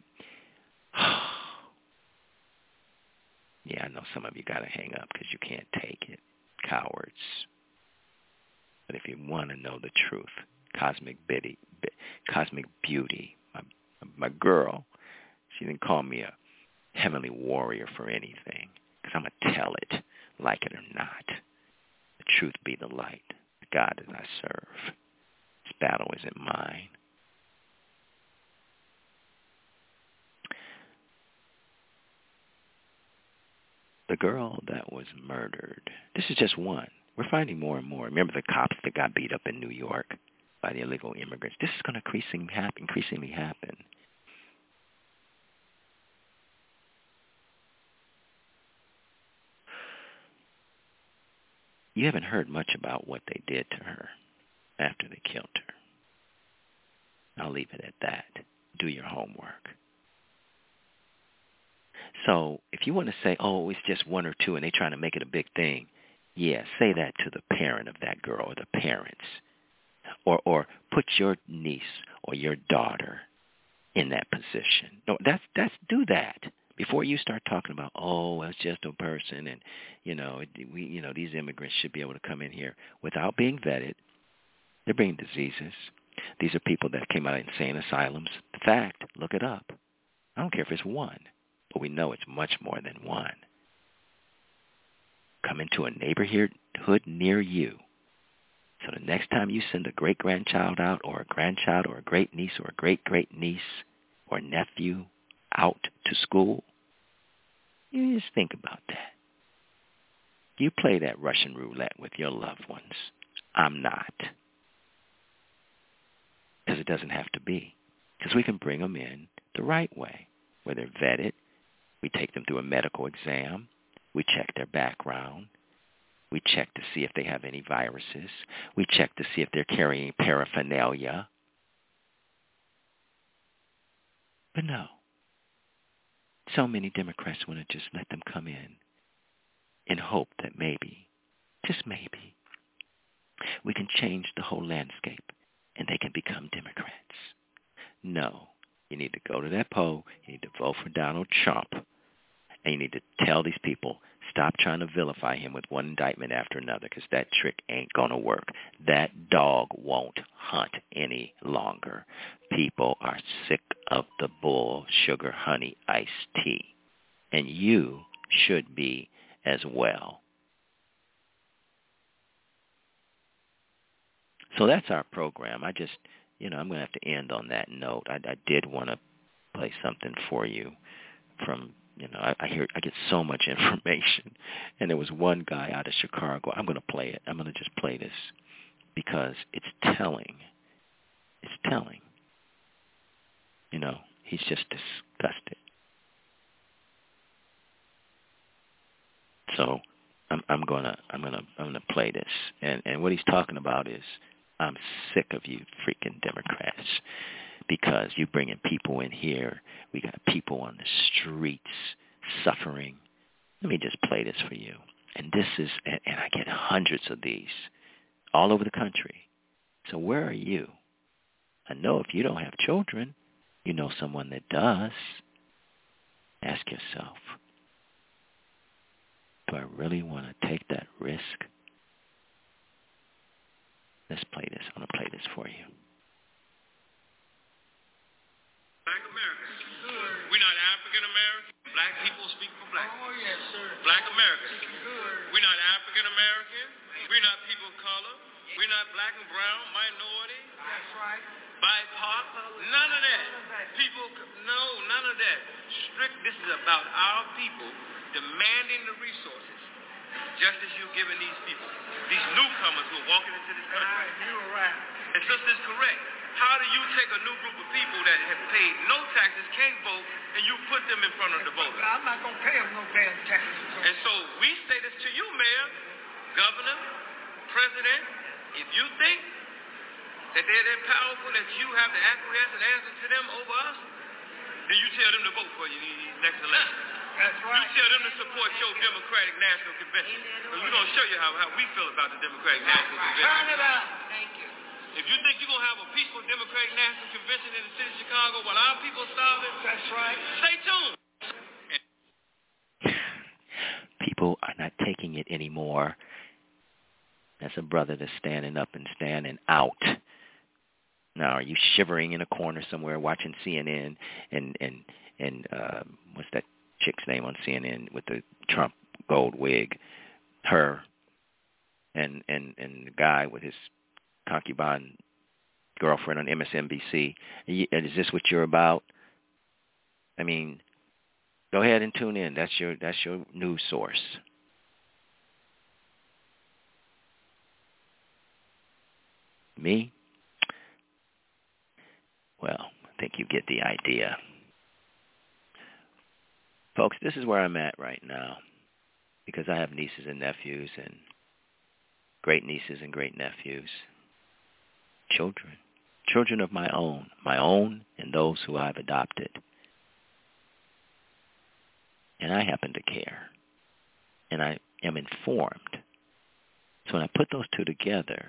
S3: yeah, I know some of you got to hang up because you can't take it. Cowards. But if you want to know the truth, Cosmic Beauty, Cosmic Beauty, my, my girl, she didn't call me a heavenly warrior for anything because I'm going to tell it, like it or not. The truth be the light. The God that I serve. This battle isn't mine. The girl that was murdered, this is just one. We're finding more and more. Remember the cops that got beat up in New York by the illegal immigrants? This is going to increasingly happen. Increasingly happen. You haven't heard much about what they did to her after they killed her. I'll leave it at that. Do your homework. So if you want to say, oh, it's just one or two and they're trying to make it a big thing, yeah, say that to the parent of that girl or the parents. Or or put your niece or your daughter in that position. No, that's that's do that before you start talking about, oh, it's just a person and, you know, we you know, these immigrants should be able to come in here without being vetted. They're bringing diseases. These are people that came out of insane asylums. Fact, look it up. I don't care if it's one. But we know it's much more than one. Come into a neighborhood near you. So the next time you send a great-grandchild out or a grandchild or a great-niece or a great-great-niece or nephew out to school, you just think about that. You play that Russian roulette with your loved ones. I'm not. Because it doesn't have to be. Because we can bring them in the right way, where they're vetted. We take them through a medical exam. We check their background. We check to see if they have any viruses. We check to see if they're carrying paraphernalia. But no. So many Democrats want to just let them come in in hope that maybe, just maybe, we can change the whole landscape and they can become Democrats. No. You need to go to that poll. You need to vote for Donald Trump. And you need to tell these people, stop trying to vilify him with one indictment after another because that trick ain't going to work. That dog won't hunt any longer. People are sick of the bull, sugar, honey, iced tea. And you should be as well. So that's our program. I just, you know, I'm going to have to end on that note. I, I did want to play something for you from, you know, I, I hear, I get so much information. And there was one guy out of Chicago. I'm going to play it. I'm going to just play this because it's telling. It's telling. You know, he's just disgusted. So I'm, I'm gonna I'm gonna I'm gonna play this, and and what he's talking about is I'm sick of you freaking Democrats because you bringing people in here. We got people on the streets suffering. Let me just play this for you. And this is and, and I get hundreds of these all over the country. So where are you? I know if you don't have children, you know someone that does. Ask yourself, do I really want to take that risk? Let's play this. I'm going to play this for you.
S1: Black Americans. We're not African Americans. Black people speak for black. Oh, yes, sir. Black Americans. We're not African American. We're not people of color. We're not black and brown, minority. That's right. B I P O C. None of that. People, no, none of that. Strict, this is about our people demanding the resources, just as you're giving these people, these newcomers who are walking into this country. You were right. And sister's correct. How do you take a new group of people that have paid no taxes, can't vote, and you put them in front of the voters? I'm not going to pay them no damn taxes. And so we say this to you, Mayor, Governor, President, if you think that they're that powerful that you have to acquiesce and answer to them over us, then you tell them to vote for you in these next elections. That's right. You tell them to support your Democratic National Convention. Because we're going to show you how, how we feel about the Democratic National right. Convention. Turn it up. Thank you. If you think you're going to have a peaceful Democratic National Convention in the city of Chicago while our people are starving, that's right. Stay tuned.
S3: People are not taking it anymore. That's a brother that's standing up and standing out. Now, are you shivering in a corner somewhere watching C N N and, and, and uh, what's that chick's name on C N N with the Trump gold wig? Her and, and, and the guy with his concubine girlfriend on M S N B C. Is this what you're about? I mean, go ahead and tune in. That's your that's your news source. Me? Well, I think you get the idea. Folks, this is where I'm at right now because I have nieces and nephews and great nieces and great nephews. Children. Children of my own. My own and those who I've adopted. And I happen to care. And I am informed. So when I put those two together,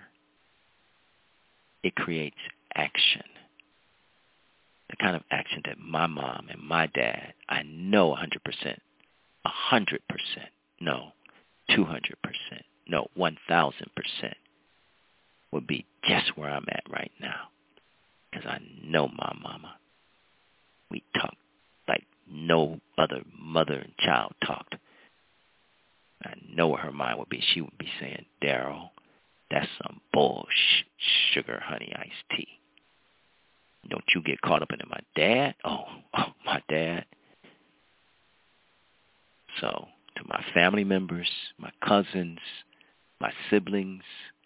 S3: it creates action. The kind of action that my mom and my dad, I know one hundred percent, one hundred percent, no, two hundred percent, no, one thousand percent would be just where I'm at right now. Because I know my mama. We talk like no other mother and child talked. I know where her mind would be. She would be saying, Daryl, that's some bull sh- sugar honey iced tea. Don't you get caught up in it. My dad, oh, oh, my dad. So to my family members, my cousins, my siblings,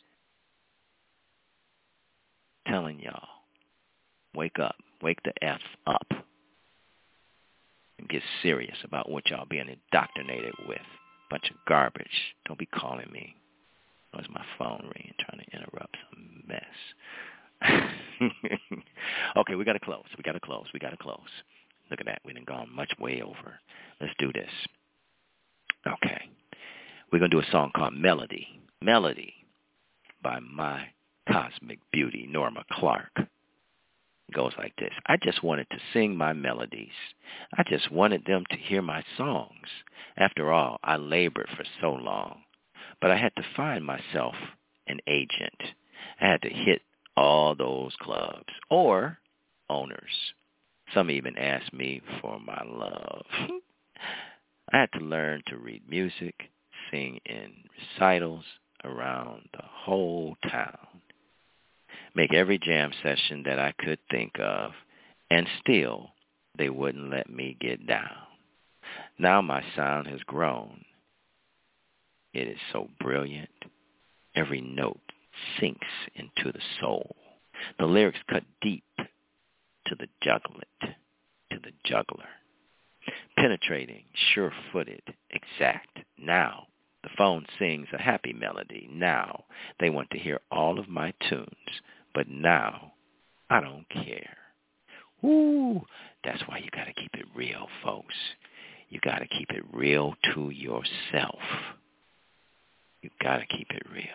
S3: telling y'all, wake up, wake the F up, and get serious about what y'all being indoctrinated with. Bunch of garbage. Don't be calling me. That was my phone ringing, trying to interrupt some mess. Okay, we got to close. We got to close. We got to close. Look at that. We done gone much way over. Let's do this. Okay. We're going to do a song called Melody. Melody by my cosmic beauty, Norma Clark. It goes like this. I just wanted to sing my melodies. I just wanted them to hear my songs. After all, I labored for so long. But I had to find myself an agent. I had to hit all those clubs or owners. Some even asked me for my love. I had to learn to read music, sing in recitals around the whole town, make every jam session that I could think of, and still they wouldn't let me get down. Now my sound has grown. It is so brilliant. Every note sinks into the soul. The lyrics cut deep to the jugglet, to the juggler. Penetrating, sure-footed, exact. Now The phone sings a happy melody. Now they want to hear all of my tunes, but now I don't care. Ooh, that's why you got to keep it real, folks. You got to keep it real to yourself. You got to keep it real.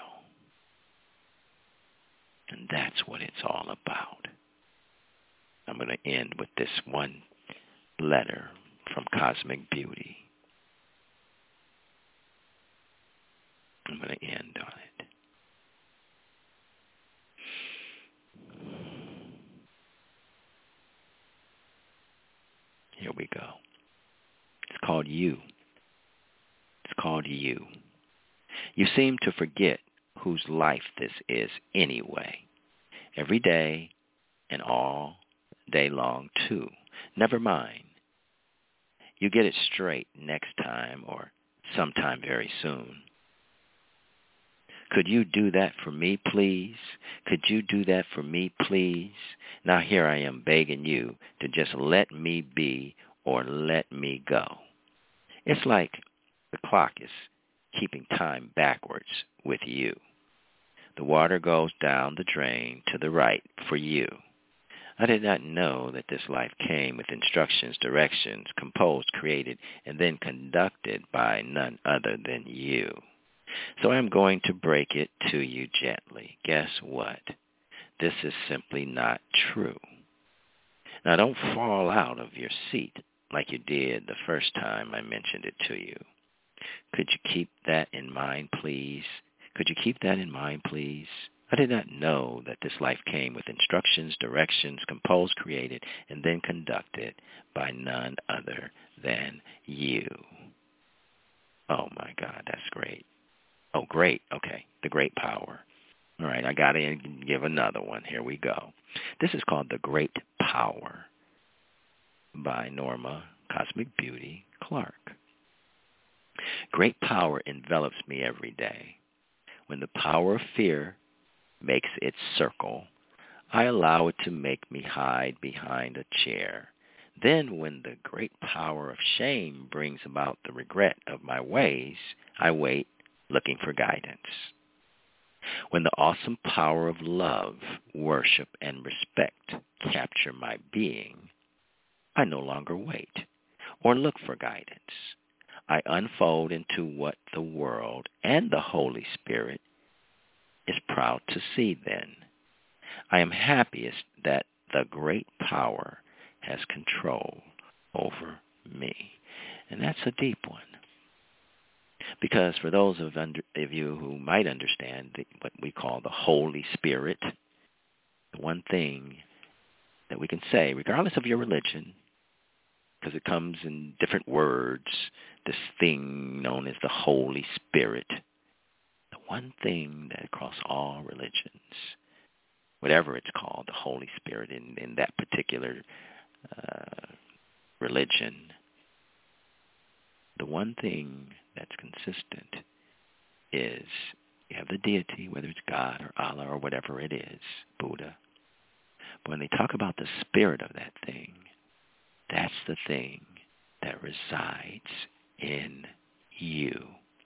S3: And that's what it's all about. I'm going to end with this one letter from Cosmic Beauty. I'm going to end on it. Here we go. It's called You. It's called You. You seem to forget whose life this is anyway. Every day and all day long, too. Never mind. You get it straight next time or sometime very soon. Could you do that for me, please? Could you do that for me, please? Now here I am begging you to just let me be or let me go. It's like the clock is keeping time backwards with you. The water goes down the drain to the right for you. I did not know that this life came with instructions, directions, composed, created, and then conducted by none other than you. So I'm going to break it to you gently. Guess what? This is simply not true. Now don't fall out of your seat like you did the first time I mentioned it to you. Could you keep that in mind, please? Could you keep that in mind, please? I did not know that this life came with instructions, directions, composed, created, and then conducted by none other than you. Oh, my God, that's great. Oh, great. Okay, the great power. All right, I got to give another one. Here we go. This is called The Great Power by Norma Cosmic Beauty Clark. Great power envelops me every day. When the power of fear makes its circle, I allow it to make me hide behind a chair. Then when the great power of shame brings about the regret of my ways, I wait, looking for guidance. When the awesome power of love, worship, and respect capture my being, I no longer wait or look for guidance. I unfold into what the world and the Holy Spirit is proud to see then. I am happiest that the great power has control over me. And that's a deep one. Because for those of, under, of you who might understand the, what we call the Holy Spirit, the one thing that we can say, regardless of your religion, because it comes in different words, this thing known as the Holy Spirit, the one thing that across all religions, whatever it's called, the Holy Spirit in, in that particular uh, religion, the one thing that's consistent is you have the deity, whether it's God or Allah or whatever it is, Buddha. But when they talk about the spirit of that thing, that's the thing that resides in you.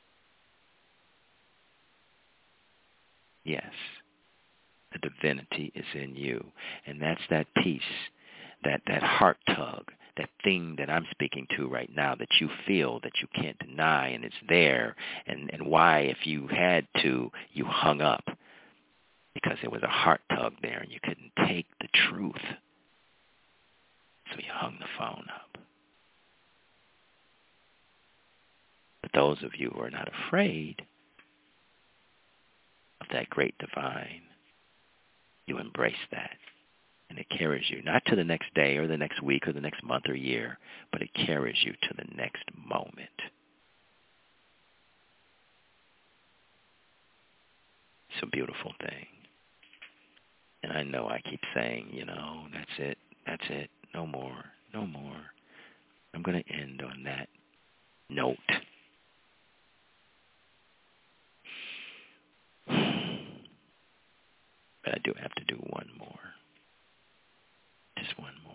S3: Yes, the divinity is in you. And that's that peace, that, that heart tug, that thing that I'm speaking to right now that you feel, that you can't deny, and it's there. And, and why, if you had to, you hung up. Because there was a heart tug there and you couldn't take the truth. So you hung the phone up. But those of you who are not afraid of that great divine, you embrace that. And it carries you not to the next day or the next week or the next month or year, but it carries you to the next moment. It's a beautiful thing. And I know I keep saying, you know, that's it, that's it, no more, no more. I'm going to end on that note. But I do have to do one more. Just one more.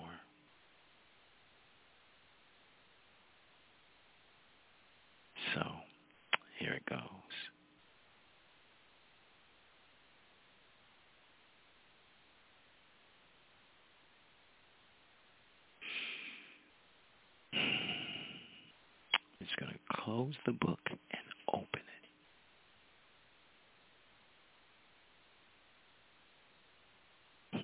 S3: So, here it goes. just going to close the book and open it.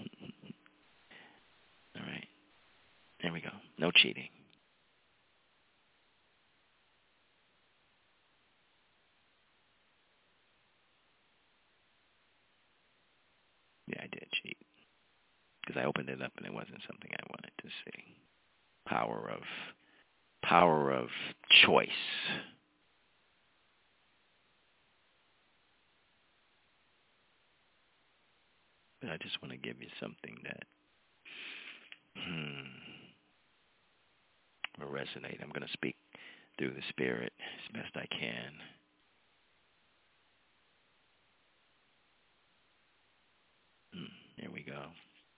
S3: All right. There we go. No cheating. Yeah, I did cheat. Because I opened it up and it wasn't something I wanted to see. Power of, power of choice. But I just want to give you something that hmm, will resonate. I'm going to speak through the Spirit as best I can. Hmm, here we go.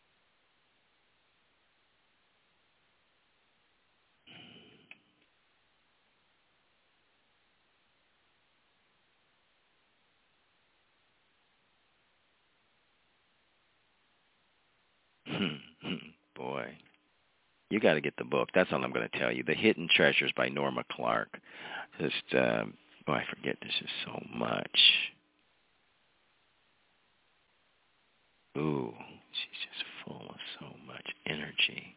S3: Boy, you got to get the book. That's all I'm going to tell you. The Hidden Treasures by Norma Clark. Just, um, oh, I forget. This is so much. Ooh, she's just full of so much energy.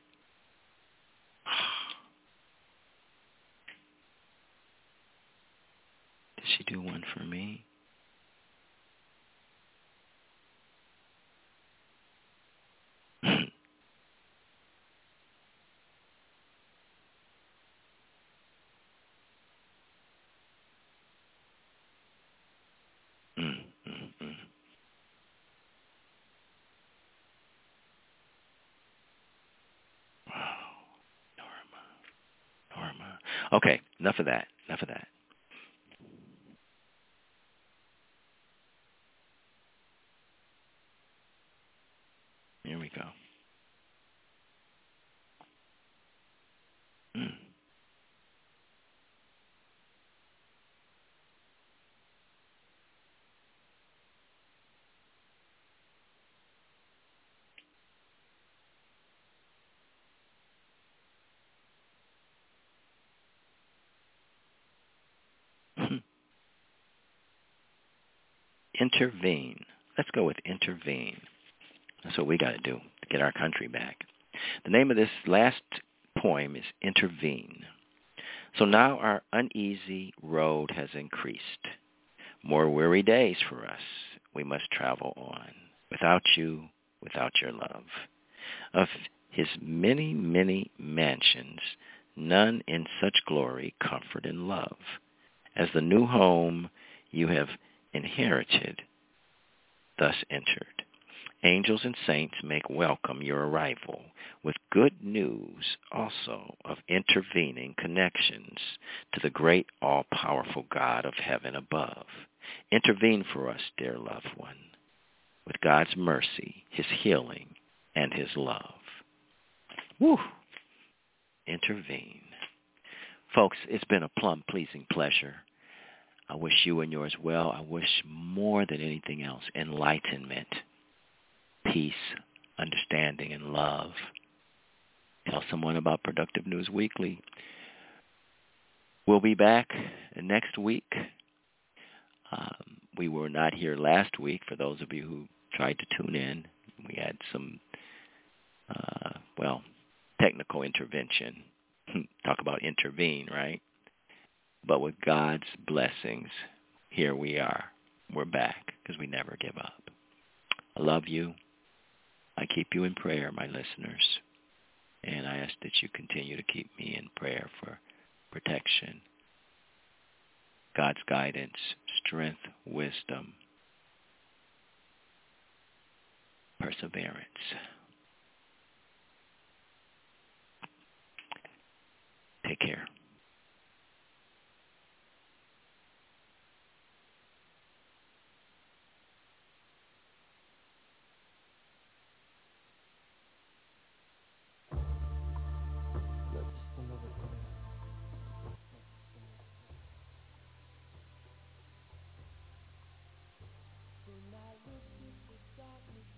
S3: Did she do one for me? Mm, mm, mm. Wow. Norma. Norma. Okay, enough of that. Enough of that. Here we go. Mm. Intervene. Let's go with intervene. That's what we got to do to get our country back. The name of this last poem is Intervene. So now our uneasy road has increased. More weary days for us. We must travel on. Without you, without your love. Of his many, many mansions, none in such glory, comfort, and love as the new home you have inherited, thus entered. Angels and saints make welcome your arrival with good news also of intervening connections to the great all-powerful God of heaven above. Intervene for us, dear loved one, with God's mercy, his healing, and his love. Woo! Intervene. Folks, it's been a plum-pleasing pleasure. I wish you and yours well. I wish more than anything else enlightenment, peace, understanding, and love. Tell someone about Productive News Weekly. We'll be back next week. Um, we were not here last week. For those of you who tried to tune in, we had some, uh, well, technical intervention. Talk about intervene, right? But with God's blessings, here we are. We're back because we never give up. I love you. I keep you in prayer, my listeners. And I ask that you continue to keep me in prayer for protection, God's guidance, strength, wisdom, perseverance. Take care.
S4: When I look at the darkness